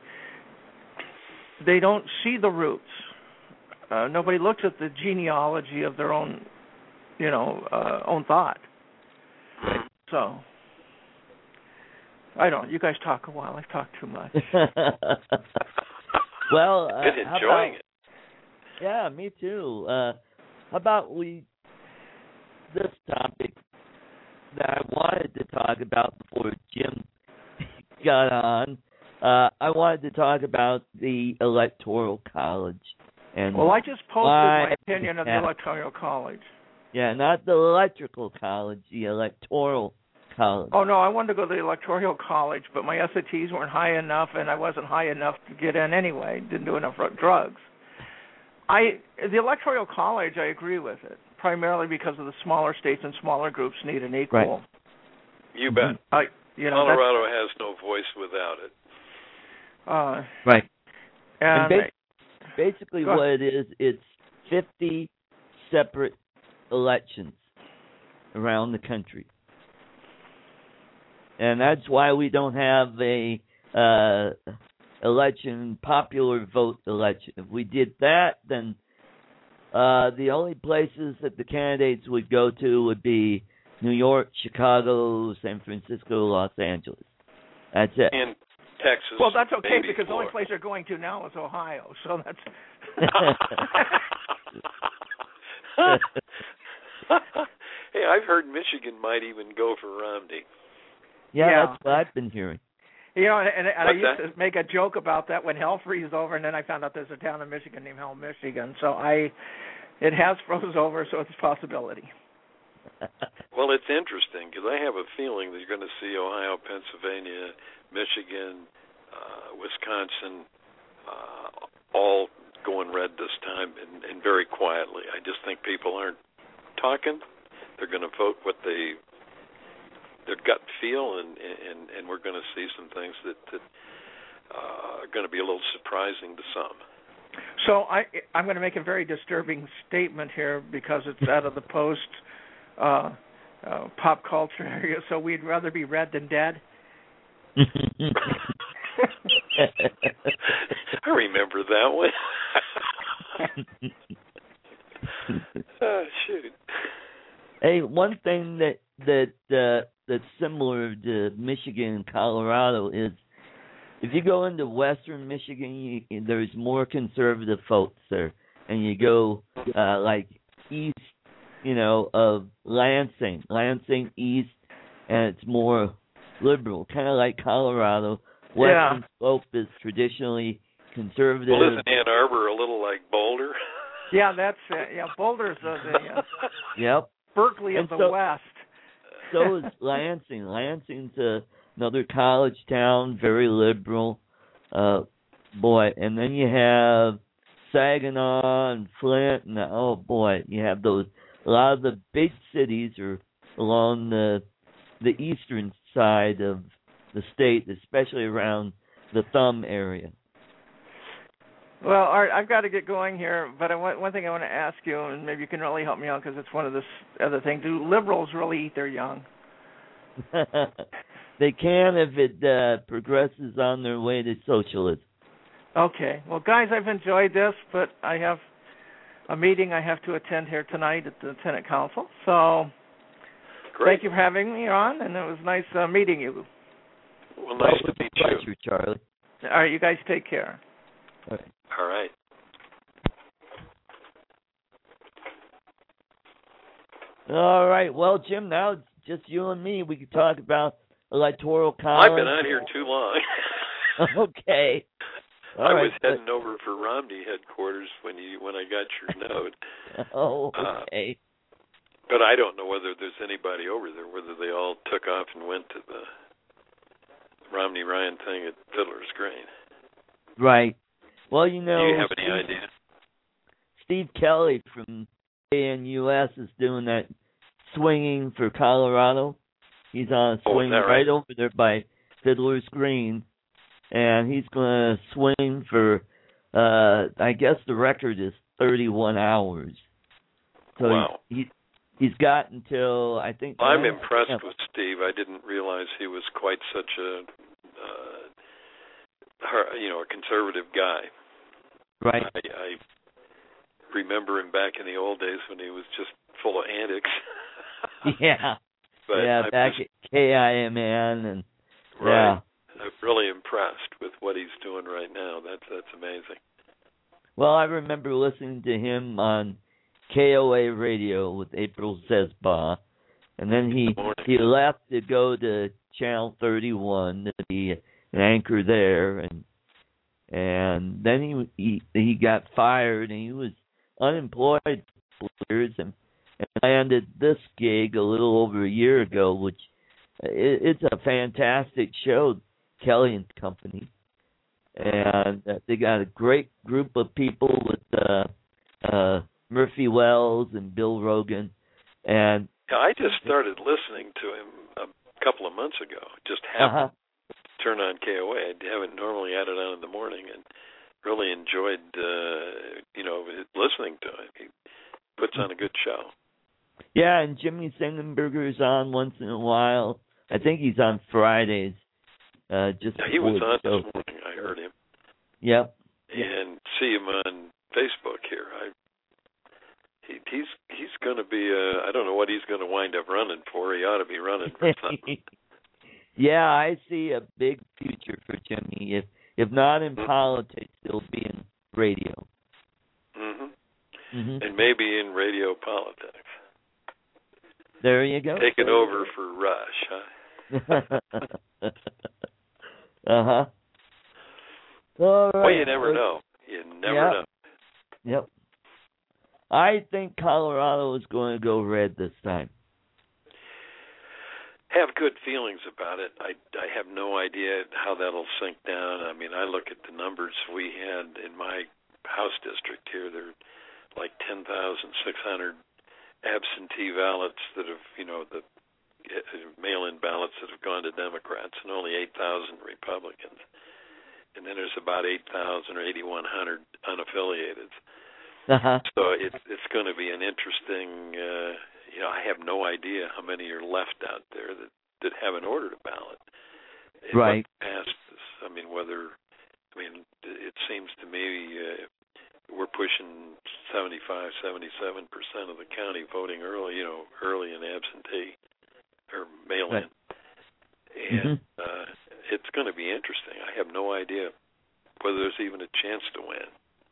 they don't see the roots. Uh, nobody looks at the genealogy of their own, you know, uh, own thought. So, I don't. You guys talk a while. I talk too much. Well, uh, been enjoying about, it. Yeah, me too. Uh, how about we this topic that I wanted to talk about before Jim got on. Uh, I wanted to talk about the Electoral College. And well, I just posted why, my opinion of yeah. the Electoral College. Yeah, not the Electrical College, the Electoral College. Oh, no, I wanted to go to the Electoral College, but my S A Ts weren't high enough, and I wasn't high enough to get in anyway. Didn't do enough drugs. I The Electoral College, I agree with it, primarily because of the smaller states and smaller groups need an equal. Right. You bet. I, you know, Colorado has no voice without it. Uh, right. And, and ba- basically what it is, it's fifty separate elections around the country. And that's why we don't have a uh, election, popular vote election. If we did that, then uh, the only places that the candidates would go to would be New York, Chicago, San Francisco, Los Angeles. That's it. And Texas. Well, that's okay because the Florida. only place they're going to now is Ohio. So that's. Hey, I've heard Michigan might even go for Romney. Yeah, Yeah. that's what I've been hearing. You know, and, and I What's used that? to make a joke about that when hell freezes over, and then I found out there's a town in Michigan named Hell, Michigan. So I, it has froze over, so it's a possibility. Well, it's interesting because I have a feeling that you're going to see Ohio, Pennsylvania, Michigan, uh, Wisconsin, uh, all going red this time, and, and very quietly. I just think people aren't talking. They're going to vote what they their gut feel, and and, and we're going to see some things that, that uh, are going to be a little surprising to some. So I, I'm going to make a very disturbing statement here because it's out of the post uh, uh, pop culture area. So we'd rather be red than dead. I remember that one. Oh, shoot. Hey, one thing that that uh, that's similar to Michigan and Colorado is if you go into western Michigan, you, there's more conservative votes there, and you go uh, like east, you know, of Lansing, Lansing east, and it's more liberal, kind of like Colorado. Western Yeah. slope is traditionally conservative. Well, isn't Ann Arbor a little like Boulder? Yeah, that's it. Yeah, Boulder's the, the uh, Yep. Berkeley of And the so- West. So is Lansing. Lansing's a, another college town, very liberal. Uh, boy, and then you have Saginaw and Flint, and oh boy, you have those. A lot of the big cities are along the the eastern side of the state, especially around the Thumb area. Well, Art, I've got to get going here, but I want, one thing I want to ask you, and maybe you can really help me out because it's one of this other things. Do liberals really eat their young? They can if it uh, progresses on their way to socialism. Okay. Well, guys, I've enjoyed this, but I have a meeting I have to attend here tonight at the Tenant Council. So Great. thank you for having me on, and it was nice uh, meeting you. Well, nice Well, to meet it's a you. pleasure, Charlie. All right, you guys take care. All right. All right. All right. Well, Jim, now it's just you and me. We could talk about electoral college. I've been on here too long. Okay. All I right, was heading over for Romney headquarters when you when I got your note. but- Oh, Uh, okay. But I don't know whether there's anybody over there, whether they all took off and went to the Romney Ryan thing at Fiddler's Green. Right. Well, you know, Do you have any Steve, idea? Steve Kelly from A N U S is doing that swinging for Colorado. He's on a Oh, is swing that right? right over there by Fiddler's Green, and he's going to swing for, uh, I guess the record is thirty-one hours. So Wow. he, he he's got until I think. I'm yeah, impressed yeah. with Steve. I didn't realize he was quite such a, uh, her, you know, a conservative guy. Right. I, I remember him back in the old days when he was just full of antics. Yeah. But yeah, I'm back just, at K I M N and right. yeah. I'm really impressed with what he's doing right now. That's that's amazing. Well, I remember listening to him on K O A radio with April Zesba, and then he Good morning. he left to go to Channel thirty-one to be an anchor there, and and then he he he got fired and he was unemployed for years and, and landed this gig a little over a year ago, which it, it's a fantastic show, Kelly and Company. And uh, they got a great group of people with uh, uh, Murphy Wells and Bill Rogan. And Yeah, I just started listening to him a couple of months ago. Just happened uh-huh. to turn on K O A. I haven't normally had it on in the morning, and really enjoyed, uh, you know, listening to him. He puts on a good show. Yeah, and Jimmy Sengenberger's on once in a while. I think he's on Fridays. Uh, just Yeah, he was before on the show. this morning. I heard him. Yep. And see him on Facebook here. I he, he's he's going to be. Uh, I don't know what he's going to wind up running for. He ought to be running for something. Yeah, I see a big future for Jimmy. If if not in Mhm. politics, he'll be in radio. hmm hmm And maybe in radio politics. There you go. Take it over for Rush, huh? uh-huh. All right. Well, you never know. You never yep. know. Yep. I think Colorado is going to go red this time. Have good feelings about it. I, I have no idea how that'll sink down. I mean, I look at the numbers we had in my House district here. There are like ten thousand six hundred absentee ballots that have, you know, the mail-in ballots that have gone to Democrats, and only eight thousand Republicans. And then there's about eight thousand or eighty-one hundred unaffiliated. Uh-huh. So it's it's going to be an interesting. Uh, you know, I have no idea how many are left out there that, that haven't ordered a ballot. It right. Past this. I mean, whether. I mean, it seems to me uh, we're pushing seventy-five, seventy-seven percent of the county voting early. You know, early and absentee or mail-in, right. and mm-hmm. uh, it's going to be interesting. I have no idea whether there's even a chance to win.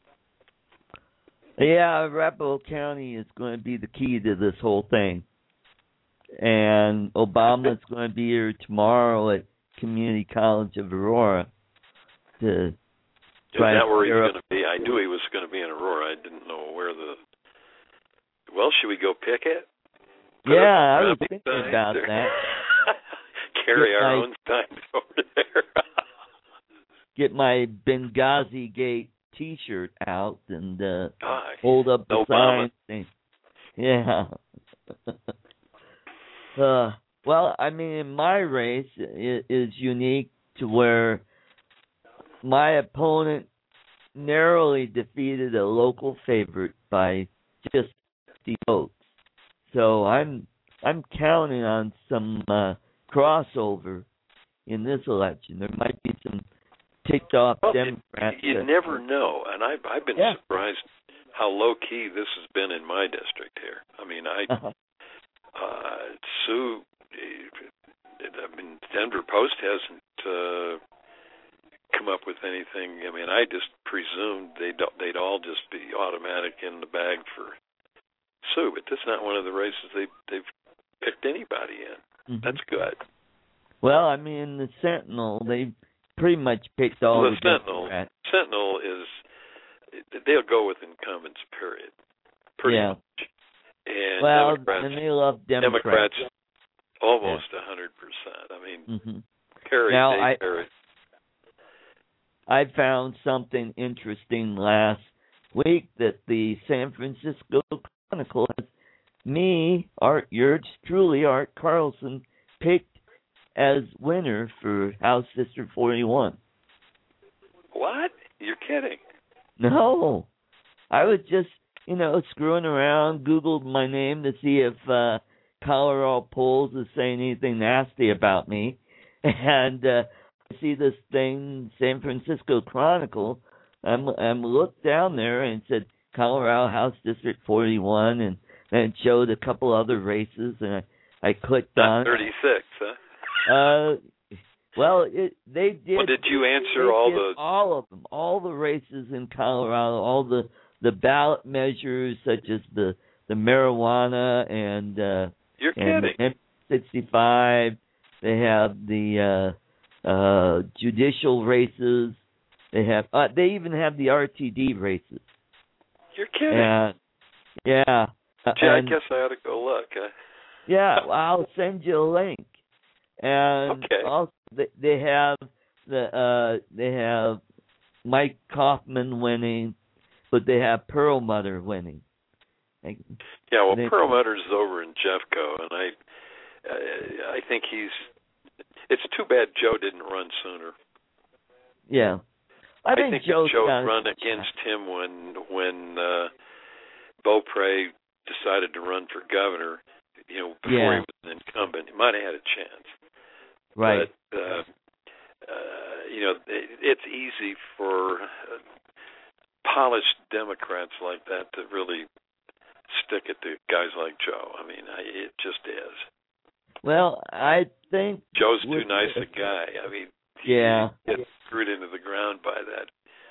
Yeah, Arapahoe County is going to be the key to this whole thing. And Obama's going to be here tomorrow at Community College of Aurora to try Is that to where he's up. going to be? I knew he was going to be in Aurora. I didn't know where the... Well, should we go pick it? Put yeah, I was thinking about there. that. Carry Get our my, own signs over there. Get my Benghazi Gate T-shirt out and uh, oh, hold up the Obama. sign. Yeah. uh, well, I mean, my race is, is unique to where my opponent narrowly defeated a local favorite by just fifty votes. So I'm I'm counting on some uh, crossover in this election. There might be some ticked off well, Democrats. You, you that, never know, and I've I've been yeah. surprised how low key this has been in my district here. I mean, I uh-huh. uh, Sue. I mean, Denver Post hasn't uh, come up with anything. I mean, I just presumed they'd they'd all just be automatic in the bag for Sue, but this is not one of the races they they've picked anybody in. Mm-hmm. That's good. Well, I mean, the Sentinel, they pretty much picked all well, the, the Sentinel. Democrats. Sentinel is they'll go with incumbents. Period. Pretty yeah. much. And well, Democrats, and they love Democrats. Democrats almost a hundred percent. I mean, mm-hmm. Perry, now, Dave I, Perry. I found something interesting last week that the San Francisco Chronicle has me, Art, yours truly, Art Carlson, picked as winner for House District forty-one. What? You're kidding? No. I was just, you know, screwing around, Googled my name to see if uh, Colorado Polls is saying anything nasty about me. And uh, I see this thing, San Francisco Chronicle. I'm, I'm looked down there and it said Colorado House District forty-one, and, and it showed a couple other races, and I, I clicked Not on thirty-six, huh? Uh, well, it, they did. Well, did you answer they all did the all of them, all the races in Colorado, all the the ballot measures such as the the marijuana and uh, You're and kidding. the M sixty-five. They have the uh, uh, judicial races. They have. Uh, they even have the R T D races. You're kidding. And, yeah. Gee, I and, guess I ought to go look. Huh? Yeah, well, I'll send you a link. And okay. also they, they have the uh, they have Mike Kaufman winning, but they have Perlmutter winning. Like, yeah, well, they, Perlmutter's over in Jeffco, and I uh, I think he's. It's too bad Joe didn't run sooner. Yeah, I, I think, think Joe's Joe got run against him when when uh, Beaupre decided to run for governor. You know, before yeah. he was an incumbent, he might have had a chance. Right. But, uh, uh, you know, it, it's easy for uh, polished Democrats like that to really stick it to guys like Joe. I mean, I, it just is. Well, I think Joe's too nice a guy. I mean, yeah. he gets screwed into the ground by that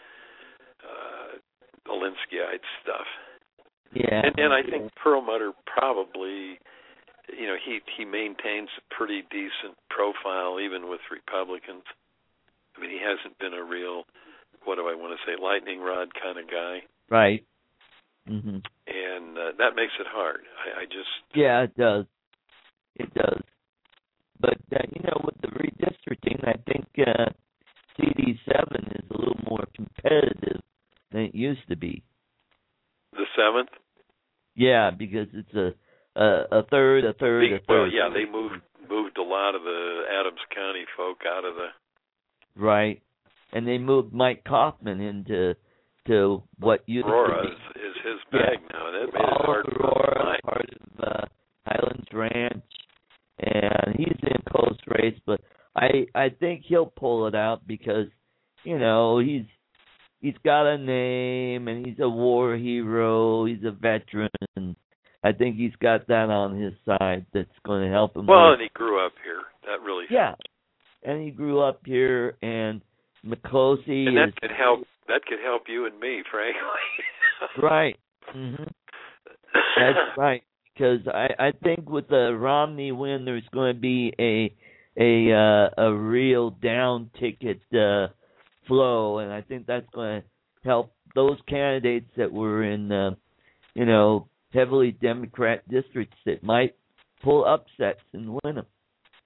uh, Alinskyite stuff. Yeah. And, and I think Perlmutter probably you know, he he maintains a pretty decent profile even with Republicans. I mean, he hasn't been a real, what do I want to say, lightning rod kind of guy. Right. Mm-hmm. And uh, that makes it hard. I, I just... Yeah, it does. It does. But, uh, you know, with the redistricting, I think uh, C D seven is a little more competitive than it used to be. The seventh? Yeah, because it's a a, a third, a third, the, a third. Well, yeah, they moved moved a lot of the Adams County folk out of the... Right. And they moved Mike Kaufman into to what used Aurora to be. is, is his bag yeah. now. That made All it hard of for Aurora, Mike. part of uh, Highlands Ranch, and he's in a close race, but I I think he'll pull it out because, you know, he's he's got a name and he's a war hero, he's a veteran. I think he's got that on his side that's going to help him. Well, with, and he grew up here. That really yeah, helped. And he grew up here, and McCloskey and that is could help. That could help you and me, frankly. right. Mm-hmm. That's right. Because I, I think with the Romney win, there's going to be a a uh, a real down ticket uh, flow, and I think that's going to help those candidates that were in, uh, you know, heavily Democrat districts that might pull upsets and win them.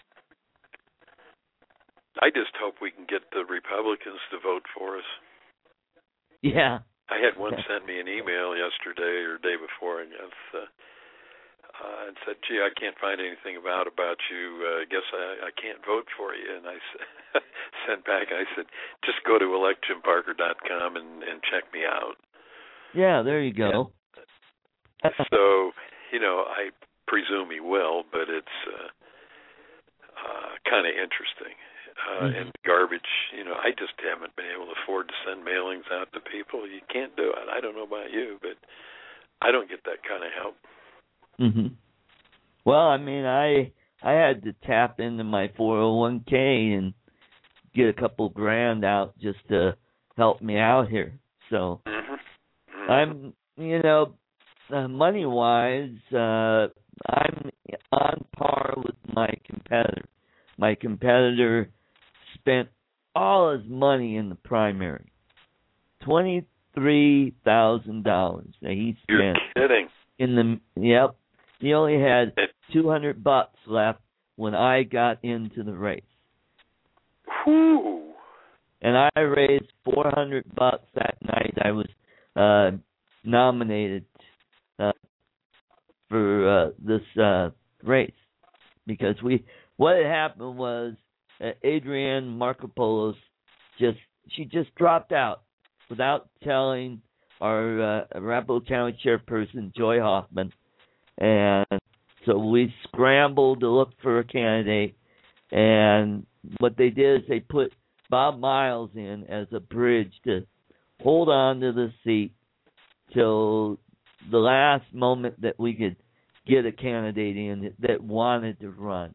I just hope we can get the Republicans to vote for us. Yeah. I had one send me an email yesterday or day before, and uh, uh, and said, "Gee, I can't find anything about about you. I uh, guess I, I can't vote for you." And I sent back. I said, "Just go to elect jim parker dot com and, and check me out." Yeah, there you go. Yeah. So, you know, I presume he will, but it's uh, uh, kind of interesting. Uh, and garbage, you know, I just haven't been able to afford to send mailings out to people. You can't do it. I don't know about you, but I don't get that kind of help. Mhm. Well, I mean, I I had to tap into my four oh one k and get a couple grand out just to help me out here. So mm-hmm. Mm-hmm. I'm, you know, uh, money wise, uh, I'm on par with my competitor. My competitor spent all his money in the primary, twenty-three thousand dollars that he spent. You're kidding. In the yep, he only had two hundred bucks left when I got into the race. Whew. And I raised four hundred bucks that night. I was uh, nominated uh, for uh, this uh, race because we. What had happened was uh, Adrienne Markopoulos just she just dropped out without telling our uh, Arapahoe County chairperson Joy Hoffman, and so we scrambled to look for a candidate. And what they did is they put Bob Miles in as a bridge to hold on to the seat till the last moment that we could get a candidate in that, that wanted to run.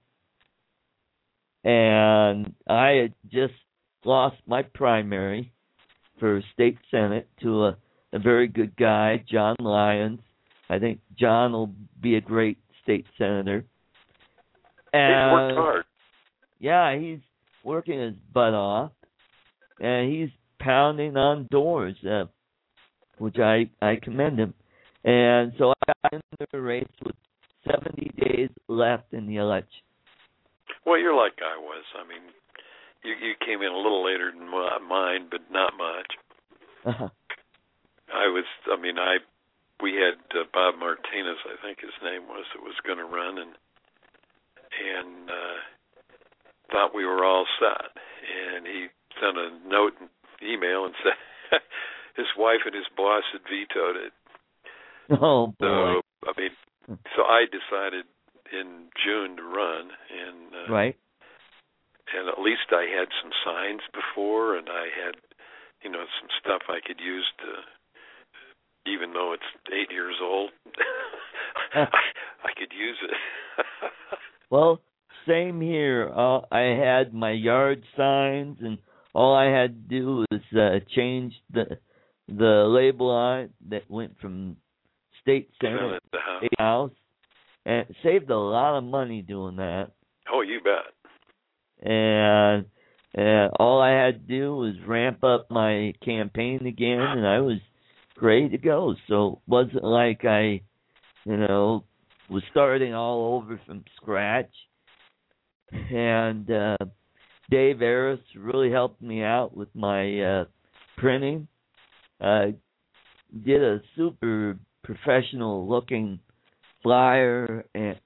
And I had just lost my primary for state senate to a, a very good guy, John Lyons. I think John will be a great state senator. And, he's worked hard. Yeah, he's working his butt off, and he's pounding on doors, uh, which I, I commend him. And so I got into the race with seventy days left in the election. Well, you're like I was. I mean, you you came in a little later than mine, but not much. Uh-huh. I was. I mean, I we had uh, Bob Martinez, I think his name was, that was going to run, and and uh, thought we were all set. And he sent a note, and email, and said his wife and his boss had vetoed it. Oh boy! So I mean, so I decided in June to run, and uh, right. And at least I had some signs before, and I had, you know, some stuff I could use to, even though it's eight years old, I, I could use it. Well, same here. Uh, I had my yard signs, and all I had to do was uh, change the the label on it that went from state senate to House. and saved a lot of money doing that. Oh, you bet. And and all I had to do was ramp up my campaign again, and I was ready to go. So it wasn't like I, you know, was starting all over from scratch. And uh, Dave Harris really helped me out with my uh, printing. Uh, did a super professional looking flyer, and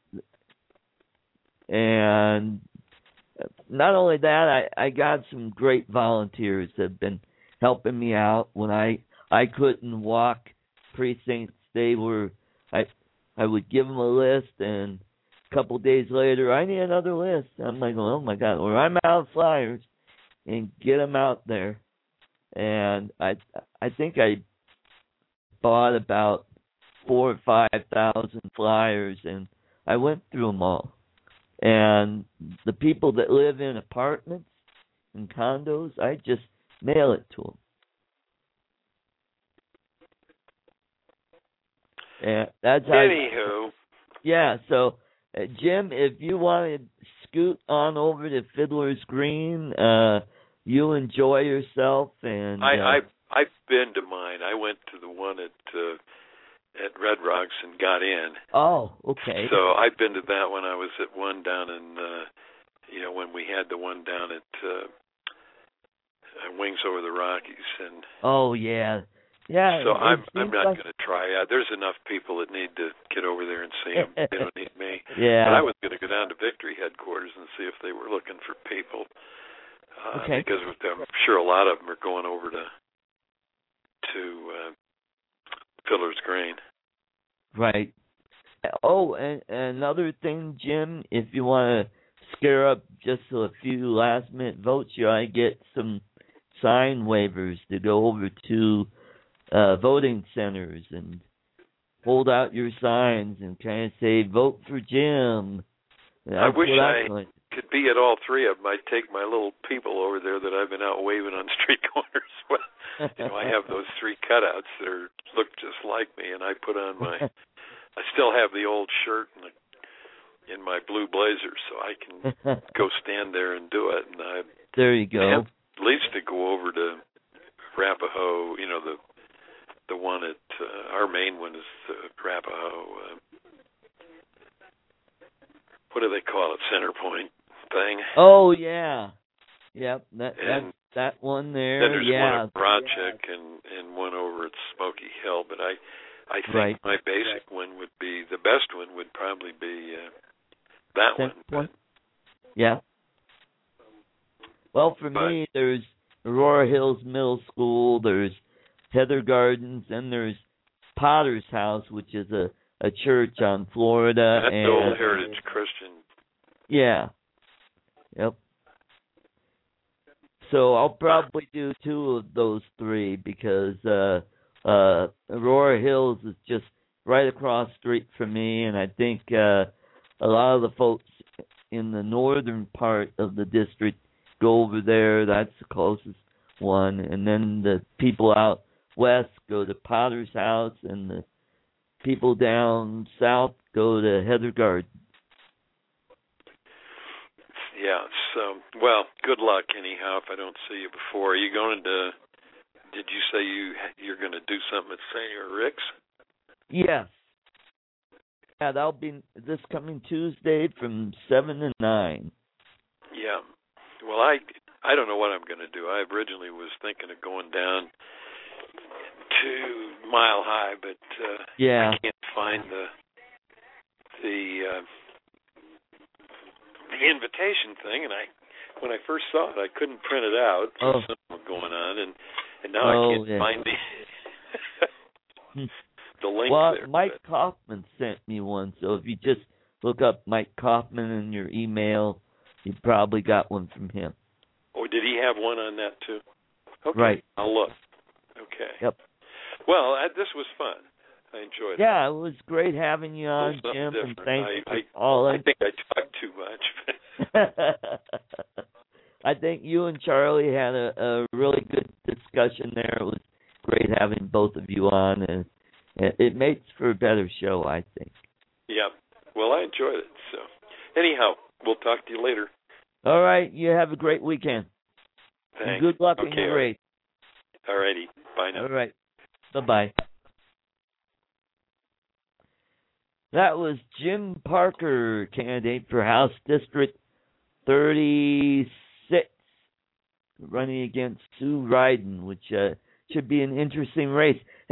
and not only that, I, I got some great volunteers that have been helping me out when I I couldn't walk precincts. They were I I would give them a list, and a couple of days later, I need another list. I'm like, oh my God, or I'm out of flyers, and get them out there. And I I think I bought about four or five thousand flyers, and I went through them all. And the people that live in apartments and condos, I just mail it to them. And that's how. Anywho. Yeah. So, uh, Jim, if you want to scoot on over to Fiddler's Green, uh, you enjoy yourself. And I, uh, I I've been to mine. I went to the one at uh, at Red Rocks and got in. Oh, okay. So I've been to that one. I was at one down in, uh, you know, when we had the one down at uh, Wings Over the Rockies, and oh yeah, yeah. So I'm I'm seems not like... going to try. Uh, there's enough people that need to get over there and see them. They don't need me. Yeah. But I was going to go down to Victory headquarters and see if they were looking for people. Uh, okay. Because I'm sure a lot of them are going over to to uh, Fiddler's Green. Right. Oh, and, and another thing, Jim, if you want to scare up just a few last minute votes, you ought to get some sign waivers to go over to uh, voting centers and hold out your signs and kind of say, vote for Jim. That's I wish I like. could be at all three of them. I'd take my little people over there that I've been out waving on street corners. Well, you know, I have those three cutouts that are look just like me, and I put on my. I still have the old shirt and the, in my blue blazer, so I can go stand there and do it. And I there you go. have at least to go over to Arapahoe. You know, the the one at uh, our main one is uh, Arapahoe. Uh, what do they call it? Center Point thing. Oh yeah, yep. That that and that one there. Then there's yeah. one at Project and and one over at Smoky Hill. But I I think right. my basic one would be the best one would probably be uh, that Center one. Point. Yeah. Well, for but, me, there's Aurora Hills Middle School. There's Heather Gardens, and there's Potter's House, which is a, a church on Florida. That's and, the Old Heritage Christian. Yeah. Yep. So I'll probably do two of those three because uh, uh, Aurora Hills is just right across the street from me, and I think uh, a lot of the folks in the northern part of the district go over there. That's the closest one. And then the people out west go to Potter's House, and the people down south go to Heather Garden. Yeah, so, well, good luck anyhow if I don't see you before. Are you going to, did you say you, you're going to do something at Señor Rick's? Yes. Yeah, that'll be this coming Tuesday from seven to nine. Yeah. Well, I, I don't know what I'm going to do. I originally was thinking of going down to Mile High, but uh, yeah. I can't find the, the, uh, the invitation thing, and I, when I first saw it, I couldn't print it out. So oh. something was going on, and and now oh, I can't yeah. find the the link well, there. Mike but. Kaufman sent me one, so if you just look up Mike Kaufman in your email, you probably got one from him. Oh, did he have one on that too? Okay, right. I'll look. Okay. Yep. Well, I, this was fun. I enjoyed yeah, it. it was great having you on, Jim, and thanks I, for I, calling. I think I talked too much. I think you and Charlie had a, a really good discussion there. It was great having both of you on, and it makes for a better show, I think. Yeah. Well, I enjoyed it. So, anyhow, we'll talk to you later. All right. You have a great weekend. Thanks. And good luck okay, in your race. All righty. Bye now. All right. Bye-bye. That was Jim Parker, candidate for House District thirty-six, running against Sue Ryden, which uh, should be an interesting race.